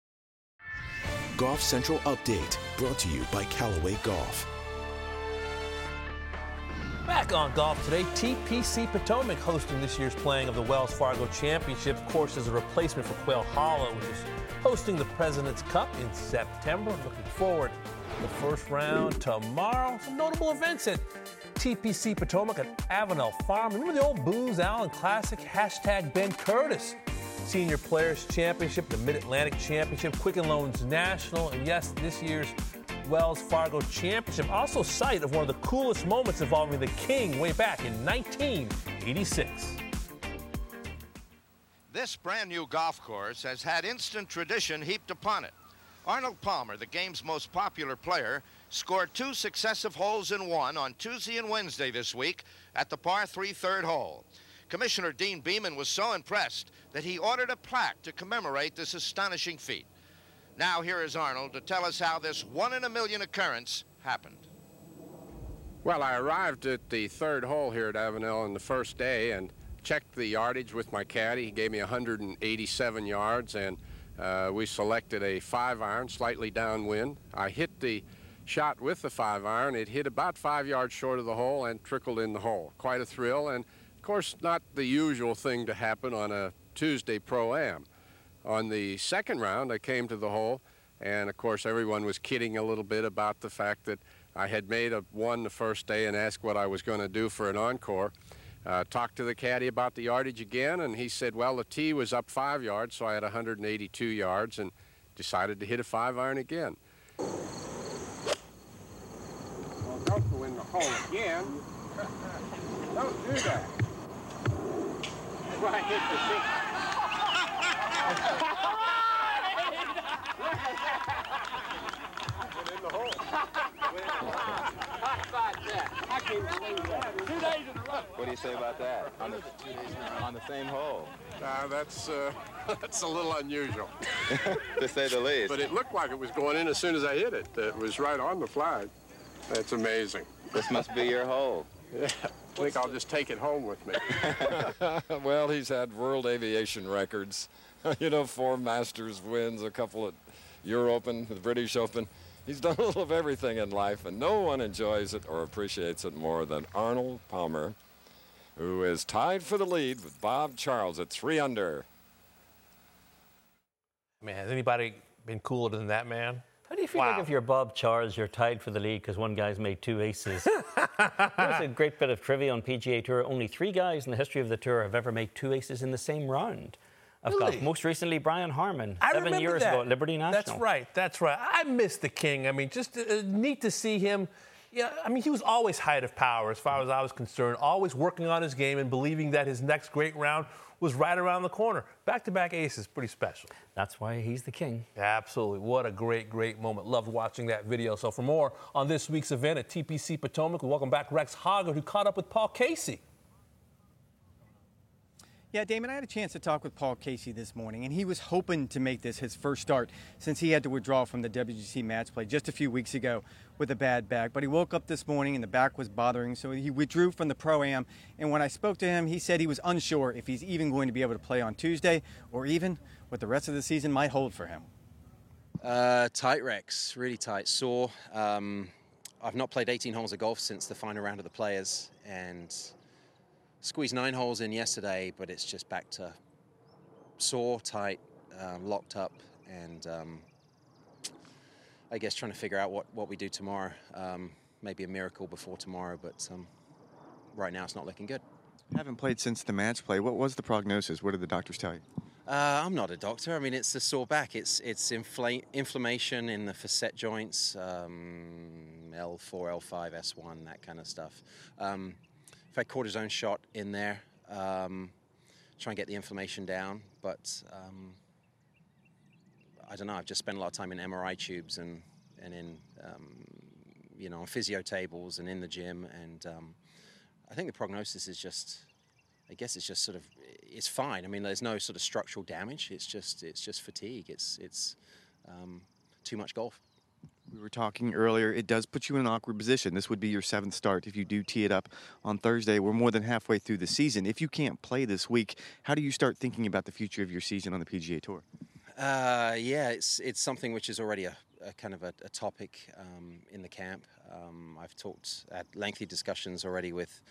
S2: Golf Central Update, brought to you by Callaway Golf.
S1: Back on Golf Today, TPC Potomac hosting this year's playing of the Wells Fargo Championship, of course, as a replacement for Quail Hollow, which is hosting the President's Cup in September. Looking forward to the first round tomorrow. Some notable events at TPC Potomac at Avenel Farm. Remember the old Booz Allen Classic? # Ben Curtis Senior Players Championship, the Mid-Atlantic Championship, Quicken Loans National, and yes, this year's Wells Fargo Championship, also site of one of the coolest moments involving the King way back in 1986.
S10: This brand new golf course has had instant tradition heaped upon it. Arnold Palmer, the game's most popular player, scored 2 successive holes in one on Tuesday and Wednesday this week at the par 3 third hole. Commissioner Dean Beeman was so impressed that he ordered a plaque to commemorate this astonishing feat. Now here is Arnold to tell us how this 1 in a million occurrence happened.
S11: Well, I arrived at the third hole here at Avenel on the first day and checked the yardage with my caddy. He gave me 187 yards, and we selected a 5-iron, slightly downwind. I hit the shot with the 5-iron. It hit about 5 yards short of the hole and trickled in the hole. Quite a thrill, and of course not the usual thing to happen on a Tuesday Pro-Am. On the second round, I came to the hole, and of course everyone was kidding a little bit about the fact that I had made a 1 the first day and asked what I was going to do for an encore. Talked to the caddy about the yardage again, and he said, well, the tee was up 5 yards, so I had 182 yards, and decided to hit a 5-iron again. Well, don't go in the hole again. Don't do that. Right, hit the 6. Get in the hole. How about that? I can't believe that. 2 days in a row.
S12: What do you say about that? On the same hole?
S11: That's a little unusual.
S12: To say the least.
S11: But it looked like it was going in as soon as I hit it. It was right on the flag. That's amazing.
S12: This must be your hole.
S11: Yeah. I think I'll just take it home with me.
S13: Well, he's had world aviation records. 4 Masters wins, a couple at Euro Open, the British Open. He's done a little of everything in life, and no one enjoys it or appreciates it more than Arnold Palmer, who is tied for the lead with Bob Charles at 3 under.
S1: Man, has anybody been cooler than that man?
S3: How do you feel like if you're Bob Charles, you're tied for the lead because one guy's made 2 aces? There's a great bit of trivia on PGA Tour. Only 3 guys in the history of the tour have ever made 2 aces in the same round of golf. Most recently, Brian Harman, 7 years ago at Liberty National.
S1: That's right. I miss the King. I mean, just neat to see him. Yeah, I mean, he was always height of power as far as I was concerned, always working on his game and believing that his next great round was right around the corner. Back-to-back aces, pretty special.
S3: That's why he's the king.
S1: Absolutely. What a great, great moment. Loved watching that video. So for more on this week's event at TPC Potomac, we welcome back Rex Hoggard, who caught up with Paul Casey.
S4: Yeah, Damon, I had a chance to talk with Paul Casey this morning, and he was hoping to make this his first start since he had to withdraw from the WGC match play just a few weeks ago with a bad back. But he woke up this morning and the back was bothering, so he withdrew from the Pro-Am. And when I spoke to him, he said he was unsure if he's even going to be able to play on Tuesday or even what the rest of the season might hold for him.
S14: Tight, Rex, really tight. Sore. I've not played 18 holes of golf since the final round of the Players, and squeezed 9 holes in yesterday, but it's just back to sore, tight, locked up, and I guess trying to figure out what we do tomorrow. Maybe a miracle before tomorrow, but right now it's not looking good.
S15: Haven't played since the match play. What was the prognosis? What did the doctors tell you?
S14: I'm not a doctor. I mean, it's a sore back. It's inflammation in the facet joints, L4, L5, S1, that kind of stuff. I've had cortisone shot in there, try and get the inflammation down, but I don't know, I've just spent a lot of time in MRI tubes and in, on physio tables and in the gym, and I think the prognosis is just, I guess it's just sort of, it's fine. I mean, there's no sort of structural damage, it's just fatigue, it's too much golf.
S15: We were talking earlier, it does put you in an awkward position. This would be your 7th start if you do tee it up on Thursday. We're more than halfway through the season. If you can't play this week, how do you start thinking about the future of your season on the PGA Tour?
S14: It's something which is already a kind of a topic in the camp. I've had lengthy discussions already with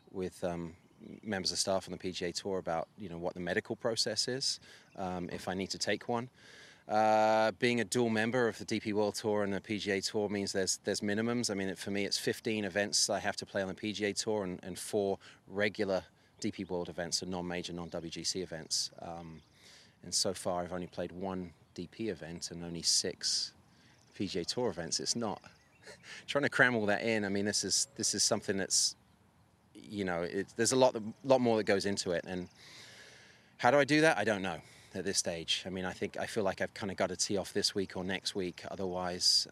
S14: members of staff on the PGA Tour about what the medical process is, if I need to take one. Being a dual member of the DP World Tour and the PGA Tour means there's minimums. I mean, for me, it's 15 events I have to play on the PGA Tour and 4 regular DP World events, so non-major, non-WGC events. And so far, I've only played 1 DP event and only 6 PGA Tour events. It's not trying to cram all that in. I mean, this is something that's, there's a lot more that goes into it. And how do I do that? I don't know at this stage. I mean, I feel like I've kind of got to tee off this week or next week. Otherwise,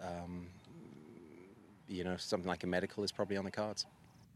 S14: something like a medical is probably on the cards.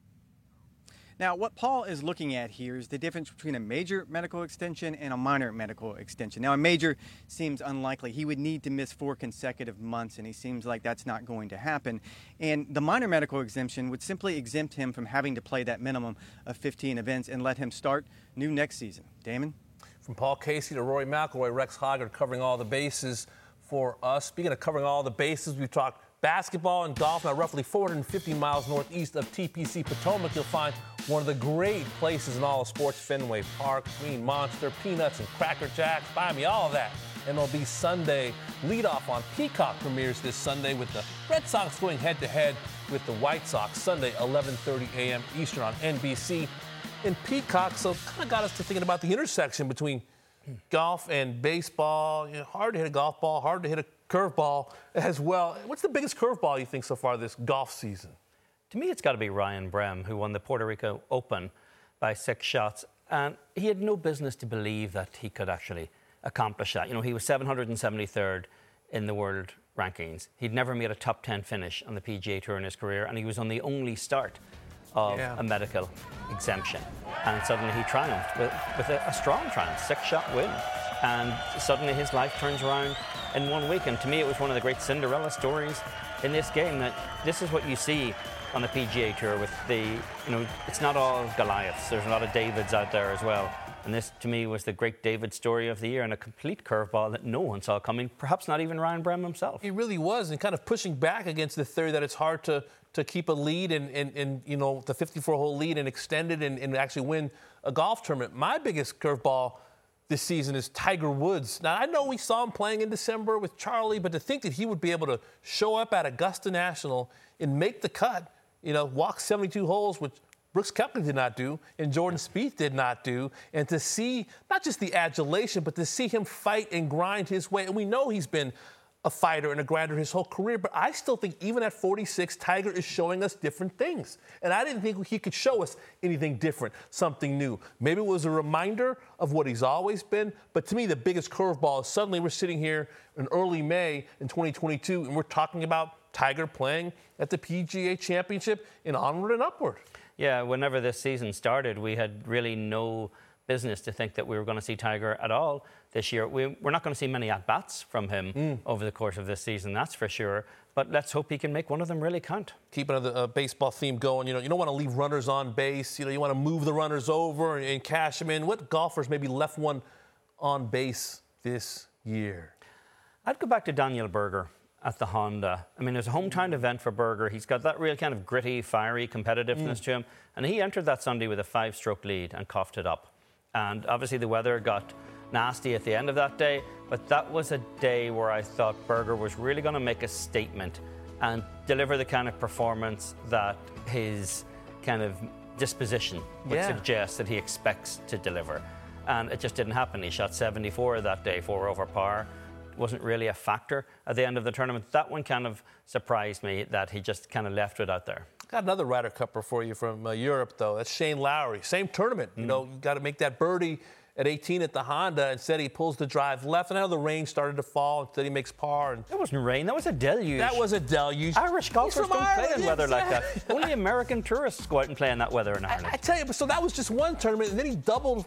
S4: Now, what Paul is looking at here is the difference between a major medical extension and a minor medical extension. Now, a major seems unlikely. He would need to miss 4 consecutive months, and he seems like that's not going to happen. And the minor medical exemption would simply exempt him from having to play that minimum of 15 events and let him start new next season. Damon?
S1: From Paul Casey to Rory McIlroy, Rex Hoggard covering all the bases for us. Speaking of covering all the bases, we've talked basketball and golf. Now, roughly 450 miles northeast of TPC Potomac, you'll find one of the great places in all of sports: Fenway Park, Green Monster, Peanuts and Cracker Jacks. Buy me all of that. MLB Sunday leadoff on Peacock premieres this Sunday with the Red Sox going head-to-head with the White Sox. Sunday, 11:30 a.m. Eastern on NBC. In Peacock, so kind of got us to thinking about the intersection between golf and baseball. Hard to hit a golf ball, hard to hit a curveball as well. What's the biggest curveball you think so far this golf season?
S3: To me, it's got to be Ryan Brehm, who won the Puerto Rico Open by 6 shots. And he had no business to believe that he could actually accomplish that. He was 773rd in the world rankings. He'd never made a top 10 finish on the PGA Tour in his career, and he was on the only start of a medical exemption. And suddenly he triumphed with a strong triumph, 6-shot win. And suddenly his life turns around in 1 week. And to me, it was one of the great Cinderella stories in this game, that this is what you see on the PGA Tour with it's not all Goliaths. There's a lot of Davids out there as well. And this, to me, was the great David story of the year, and a complete curveball that no one saw coming, perhaps not even Ryan Brehm himself.
S1: He really was, and kind of pushing back against the theory that it's hard to keep a lead and the 54-hole lead and extend it and actually win a golf tournament. My biggest curveball this season is Tiger Woods. Now, I know we saw him playing in December with Charlie, but to think that he would be able to show up at Augusta National and make the cut, walk 72 holes, which Brooks Koepka did not do, and Jordan Spieth did not do, and to see not just the adulation, but to see him fight and grind his way. And we know he's been a fighter and a grinder his whole career, but I still think even at 46, Tiger is showing us different things. And I didn't think he could show us anything different, something new. Maybe it was a reminder of what he's always been, but to me, the biggest curveball is suddenly we're sitting here in early May in 2022, and we're talking about Tiger playing at the PGA Championship and onward and upward.
S3: Yeah, whenever this season started, we had really no business to think that we were going to see Tiger at all this year. We're not going to see many at-bats from him over the course of this season, that's for sure. But let's hope he can make one of them really count.
S1: Keeping the baseball theme going, you don't want to leave runners on base. You want to move the runners over and cash them in. What golfers maybe left one on base this year?
S3: I'd go back to Daniel Berger at the Honda. I mean, it's a hometown event for Berger. He's got that real kind of gritty, fiery competitiveness to him. And he entered that Sunday with a 5-stroke lead and coughed it up. And obviously the weather got nasty at the end of that day, but that was a day where I thought Berger was really going to make a statement and deliver the kind of performance that his kind of disposition would suggest that he expects to deliver. And it just didn't happen. He shot 74 that day, 4 over par. Wasn't really a factor at the end of the tournament. That one kind of surprised me that he just kind of left it out there.
S1: Got another Ryder Cupper for you from Europe, though. That's Shane Lowry. Same tournament. You got to make that birdie at 18 at the Honda. Instead, he pulls the drive left, and now the rain started to fall. Instead, he makes par. And
S3: that wasn't rain. That was a deluge.
S1: That was a deluge.
S3: Irish golfers don't play in weather like that. Only American tourists go out and play in that weather in Ireland.
S1: I tell you, so that was just one tournament, and then he doubled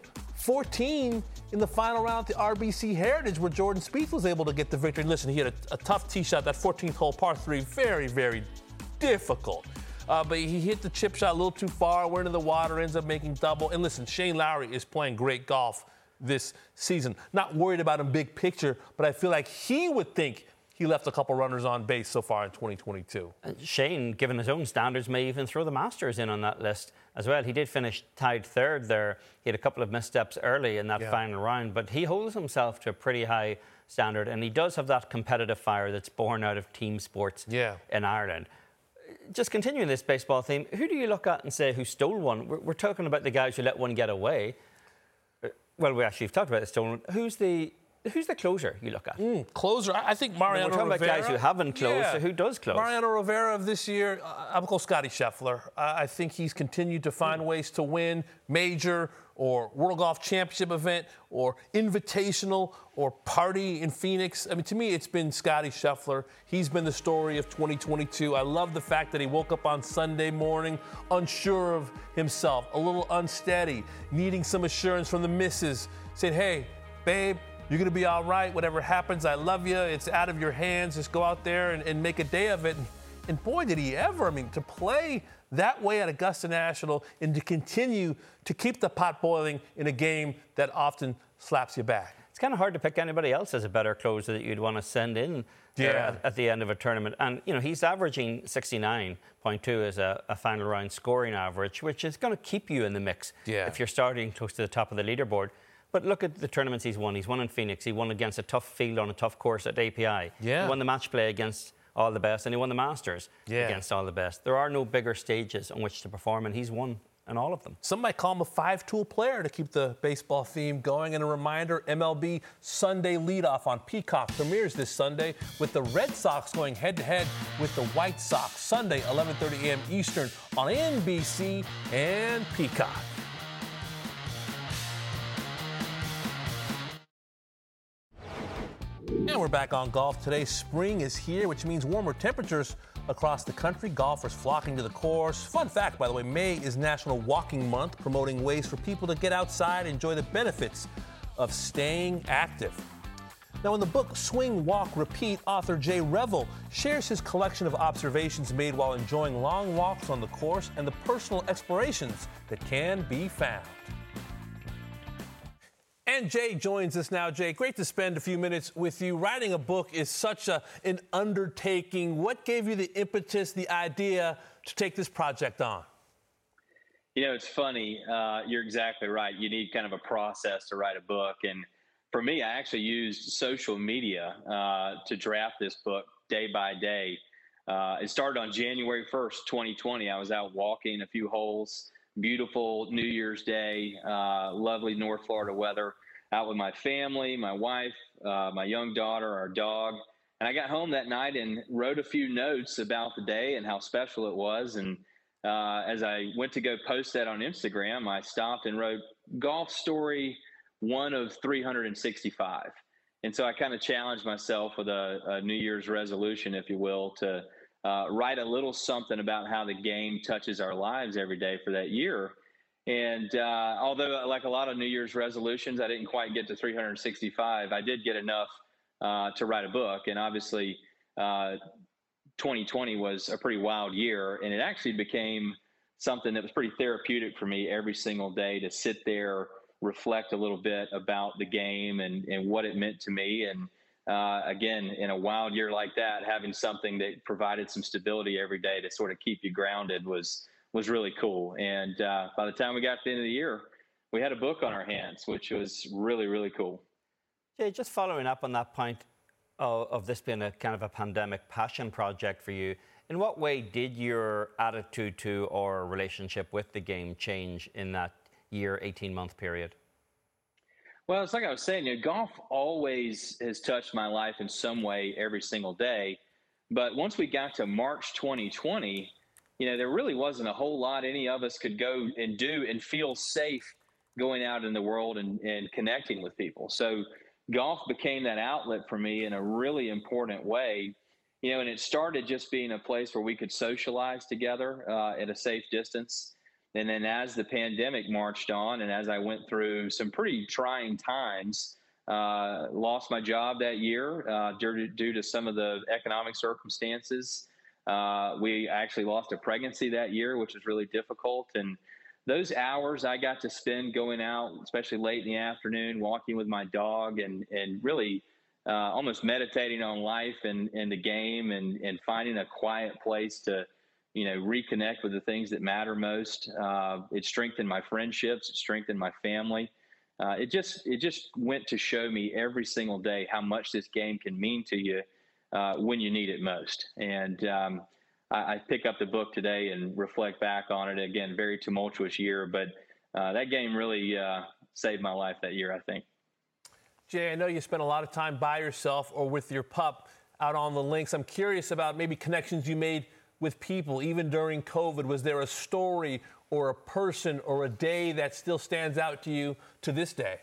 S1: 14 in the final round at the RBC Heritage, where Jordan Spieth was able to get the victory. Listen, he had a tough tee shot, that 14th hole par 3, very, very difficult. But he hit the chip shot a little too far, went into the water, ends up making double. And listen, Shane Lowry is playing great golf this season. Not worried about him big picture, but I feel like he would think he left a couple runners on base so far in 2022.
S3: Shane, given his own standards, may even throw the Masters in on that list as well. He did finish tied third there. He had a couple of missteps early in that final round, but he holds himself to a pretty high standard, and he does have that competitive fire that's born out of team sports in Ireland. Just continuing this baseball theme, who do you look at and say who stole one? We're talking about the guys who let one get away. Well, we've talked about the stolen. Who's the closer you look at?
S1: Closer, I think Mariano Rivera.
S3: We're talking about guys who haven't closed, so who does close?
S1: Mariano Rivera of this year, I'll go Scotty Scheffler. I think he's continued to find ways to win major or World Golf Championship event or invitational or party in Phoenix. I mean, to me, it's been Scotty Scheffler. He's been the story of 2022. I love the fact that he woke up on Sunday morning unsure of himself, a little unsteady, needing some assurance from the missus. Said, hey, babe, you're going to be all right. Whatever happens, I love you. It's out of your hands. Just go out there and make a day of it. And boy, did he ever. I mean, to play that way at Augusta National and to continue to keep the pot boiling in a game that often slaps you back.
S3: It's kind of hard to pick anybody else as a better closer that you'd want to send in at the end of a tournament. And, he's averaging 69.2 as a final round scoring average, which is going to keep you in the mix if you're starting close to the top of the leaderboard. But look at the tournaments he's won. He's won in Phoenix. He won against a tough field on a tough course at API. He won the match play against all the best, and he won the Masters against all the best. There are no bigger stages on which to perform, and he's won in all of them.
S1: Some might call him a 5-tool player to keep the baseball theme going. And a reminder, MLB Sunday leadoff on Peacock premieres this Sunday with the Red Sox going head-to-head with the White Sox. Sunday, 11:30 a.m. Eastern on NBC and Peacock. And we're back on golf today. Spring is here, which means warmer temperatures across the country. Golfers flocking to the course. Fun fact, by the way, May is National Walking Month, promoting ways for people to get outside and enjoy the benefits of staying active. Now, in the book Swing, Walk, Repeat, author Jay Revel shares his collection of observations made while enjoying long walks on the course and the personal explorations that can be found. And Jay joins us now. Jay, great to spend a few minutes with you. Writing a book is such an undertaking. What gave you the impetus, the idea to take this project on?
S16: It's funny. You're exactly right. You need kind of a process to write a book. And for me, I actually used social media to draft this book day by day. It started on January 1st, 2020. I was out walking a few holes. Beautiful New Year's Day, lovely North Florida weather, out with my family, my wife, my young daughter, our dog. And I got home that night and wrote a few notes about the day and how special it was. And as I went to go post that on Instagram, I stopped and wrote golf story 1 of 365. And so I kind of challenged myself with a New Year's resolution, if you will, to write a little something about how the game touches our lives every day for that year. And although, like a lot of New Year's resolutions, I didn't quite get to 365, I did get enough to write a book. And obviously, 2020 was a pretty wild year, and it actually became something that was pretty therapeutic for me every single day to sit there, reflect a little bit about the game and what it meant to me. And again, in a wild year like that, having something that provided some stability every day to sort of keep you grounded was really cool. And by the time we got to the end of the year, we had a book on our hands, which was really, really cool.
S3: Jay, just following up on that point of this being a kind of a pandemic passion project for you, in what way did your attitude to or relationship with the game change in that year, 18-month period?
S16: Well, it's like I was saying, golf always has touched my life in some way every single day. But once we got to March 2020, there really wasn't a whole lot any of us could go and do and feel safe going out in the world and connecting with people. So golf became that outlet for me in a really important way. And it started just being a place where we could socialize together at a safe distance. And then as the pandemic marched on and as I went through some pretty trying times, lost my job that year due to some of the economic circumstances. We actually lost a pregnancy that year, which was really difficult. And those hours I got to spend going out, especially late in the afternoon, walking with my dog and really almost meditating on life and the game and finding a quiet place to, reconnect with the things that matter most. It strengthened my friendships. It strengthened my family. It just went to show me every single day how much this game can mean to you when you need it most. And I pick up the book today and reflect back on it. Again, very tumultuous year, but that game really saved my life that year, I think.
S1: Jay, I know you spent a lot of time by yourself or with your pup out on the links. I'm curious about maybe connections you made with people, even during COVID. Was there a story or a person or a day that still stands out to you to this day?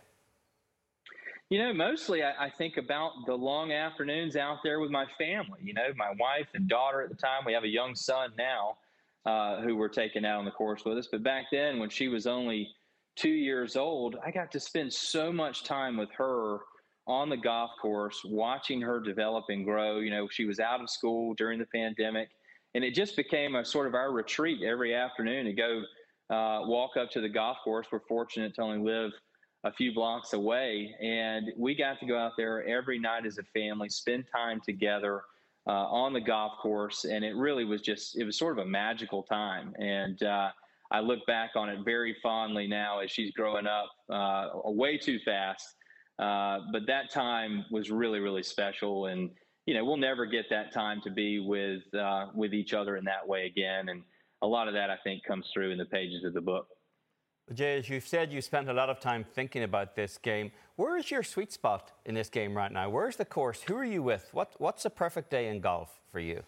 S16: Mostly I think about the long afternoons out there with my family. My wife and daughter at the time. We have a young son now who we're taking out on the course with us. But back then, when she was only 2 years old, I got to spend so much time with her on the golf course, watching her develop and grow. She was out of school during the pandemic, and it just became a sort of our retreat every afternoon to go walk up to the golf course. We're fortunate to only live a few blocks away, and we got to go out there every night as a family, spend time together on the golf course, and it really was it was sort of a magical time. And I look back on it very fondly now as she's growing up way too fast. But that time was really, really special. And, we'll never get that time to be with each other in that way again. And a lot of that, I think, comes through in the pages of the book.
S3: Jay, as you've said, you spent a lot of time thinking about this game. Where is your sweet spot in this game right now? Where's the course? Who are you with? What's a perfect day in golf for you?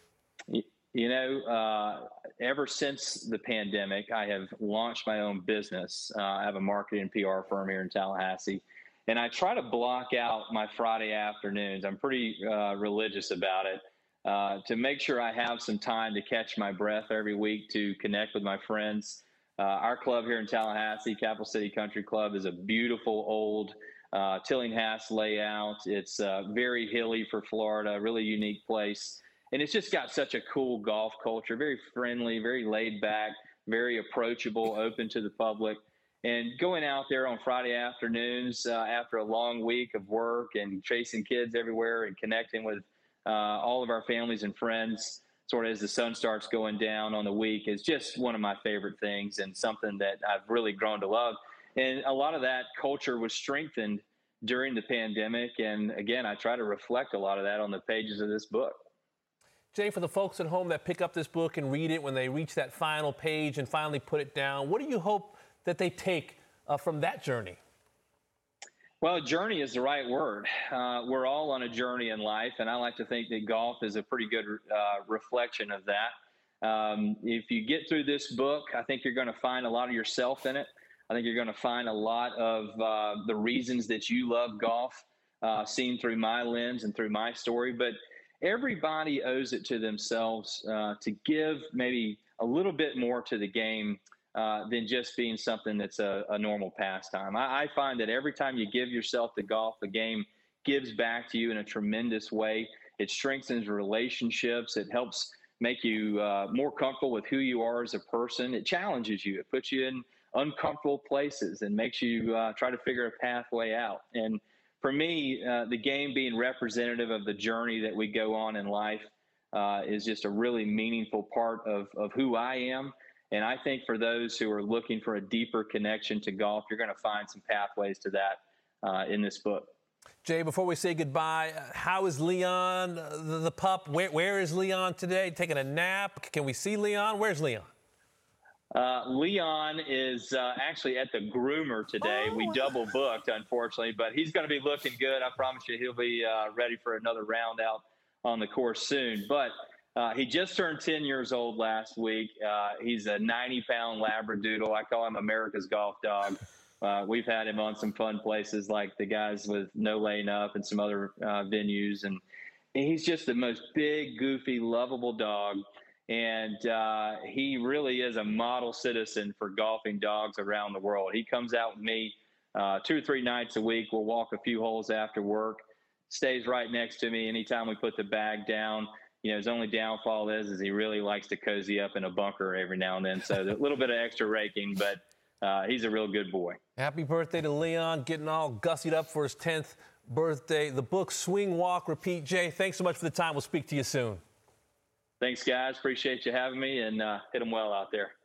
S16: Ever since the pandemic, I have launched my own business. I have a marketing and PR firm here in Tallahassee, and I try to block out my Friday afternoons. I'm pretty religious about it to make sure I have some time to catch my breath every week to connect with my friends. Our club here in Tallahassee, Capital City Country Club, is a beautiful old Tillinghast layout. It's very hilly for Florida, really unique place. And it's just got such a cool golf culture, very friendly, very laid back, very approachable, open to the public. And going out there on Friday afternoons after a long week of work and chasing kids everywhere and connecting with all of our families and friends sort of as the sun starts going down on the week is just one of my favorite things and something that I've really grown to love. And a lot of that culture was strengthened during the pandemic. And again, I try to reflect a lot of that on the pages of this book.
S1: Jay, for the folks at home that pick up this book and read it when they reach that final page and finally put it down, what do you hope that they take from that journey?
S16: Well, journey is the right word. We're all on a journey in life, and I like to think that golf is a pretty good reflection of that. If you get through this book, I think you're going to find a lot of yourself in it. I think you're going to find a lot of the reasons that you love golf seen through my lens and through my story. But everybody owes it to themselves to give maybe a little bit more to the game than just being something that's a normal pastime. I find that every time you give yourself to golf, the game gives back to you in a tremendous way. It strengthens relationships. It helps make you more comfortable with who you are as a person. It challenges you. It puts you in uncomfortable places and makes you try to figure a pathway out. And for me, the game being representative of the journey that we go on in life is just a really meaningful part of who I am. And I think for those who are looking for a deeper connection to golf, you're going to find some pathways to that in this book.
S1: Jay, before we say goodbye, how is Leon, the pup? Where is Leon today? Taking a nap? Can we see Leon? Where's Leon?
S16: Leon is actually at the groomer today. We double booked, unfortunately, but he's going to be looking good. I promise you he'll be ready for another round out on the course soon. But he just turned 10 years old last week. He's a 90-pound Labradoodle. I call him America's golf dog. We've had him on some fun places like the guys with No Laying Up and some other venues. And he's just the most big, goofy, lovable dog. And he really is a model citizen for golfing dogs around the world. He comes out with me 2 or 3 nights a week. We'll walk a few holes after work, stays right next to me anytime we put the bag down. You know, his only downfall is he really likes to cozy up in a bunker every now and then. So a little bit of extra raking, but he's a real good boy.
S1: Happy birthday to Leon, getting all gussied up for his 10th birthday. The book, Swing, Walk, Repeat. Jay, thanks so much for the time. We'll speak to you soon.
S16: Thanks, guys. Appreciate you having me, and hit them well out there.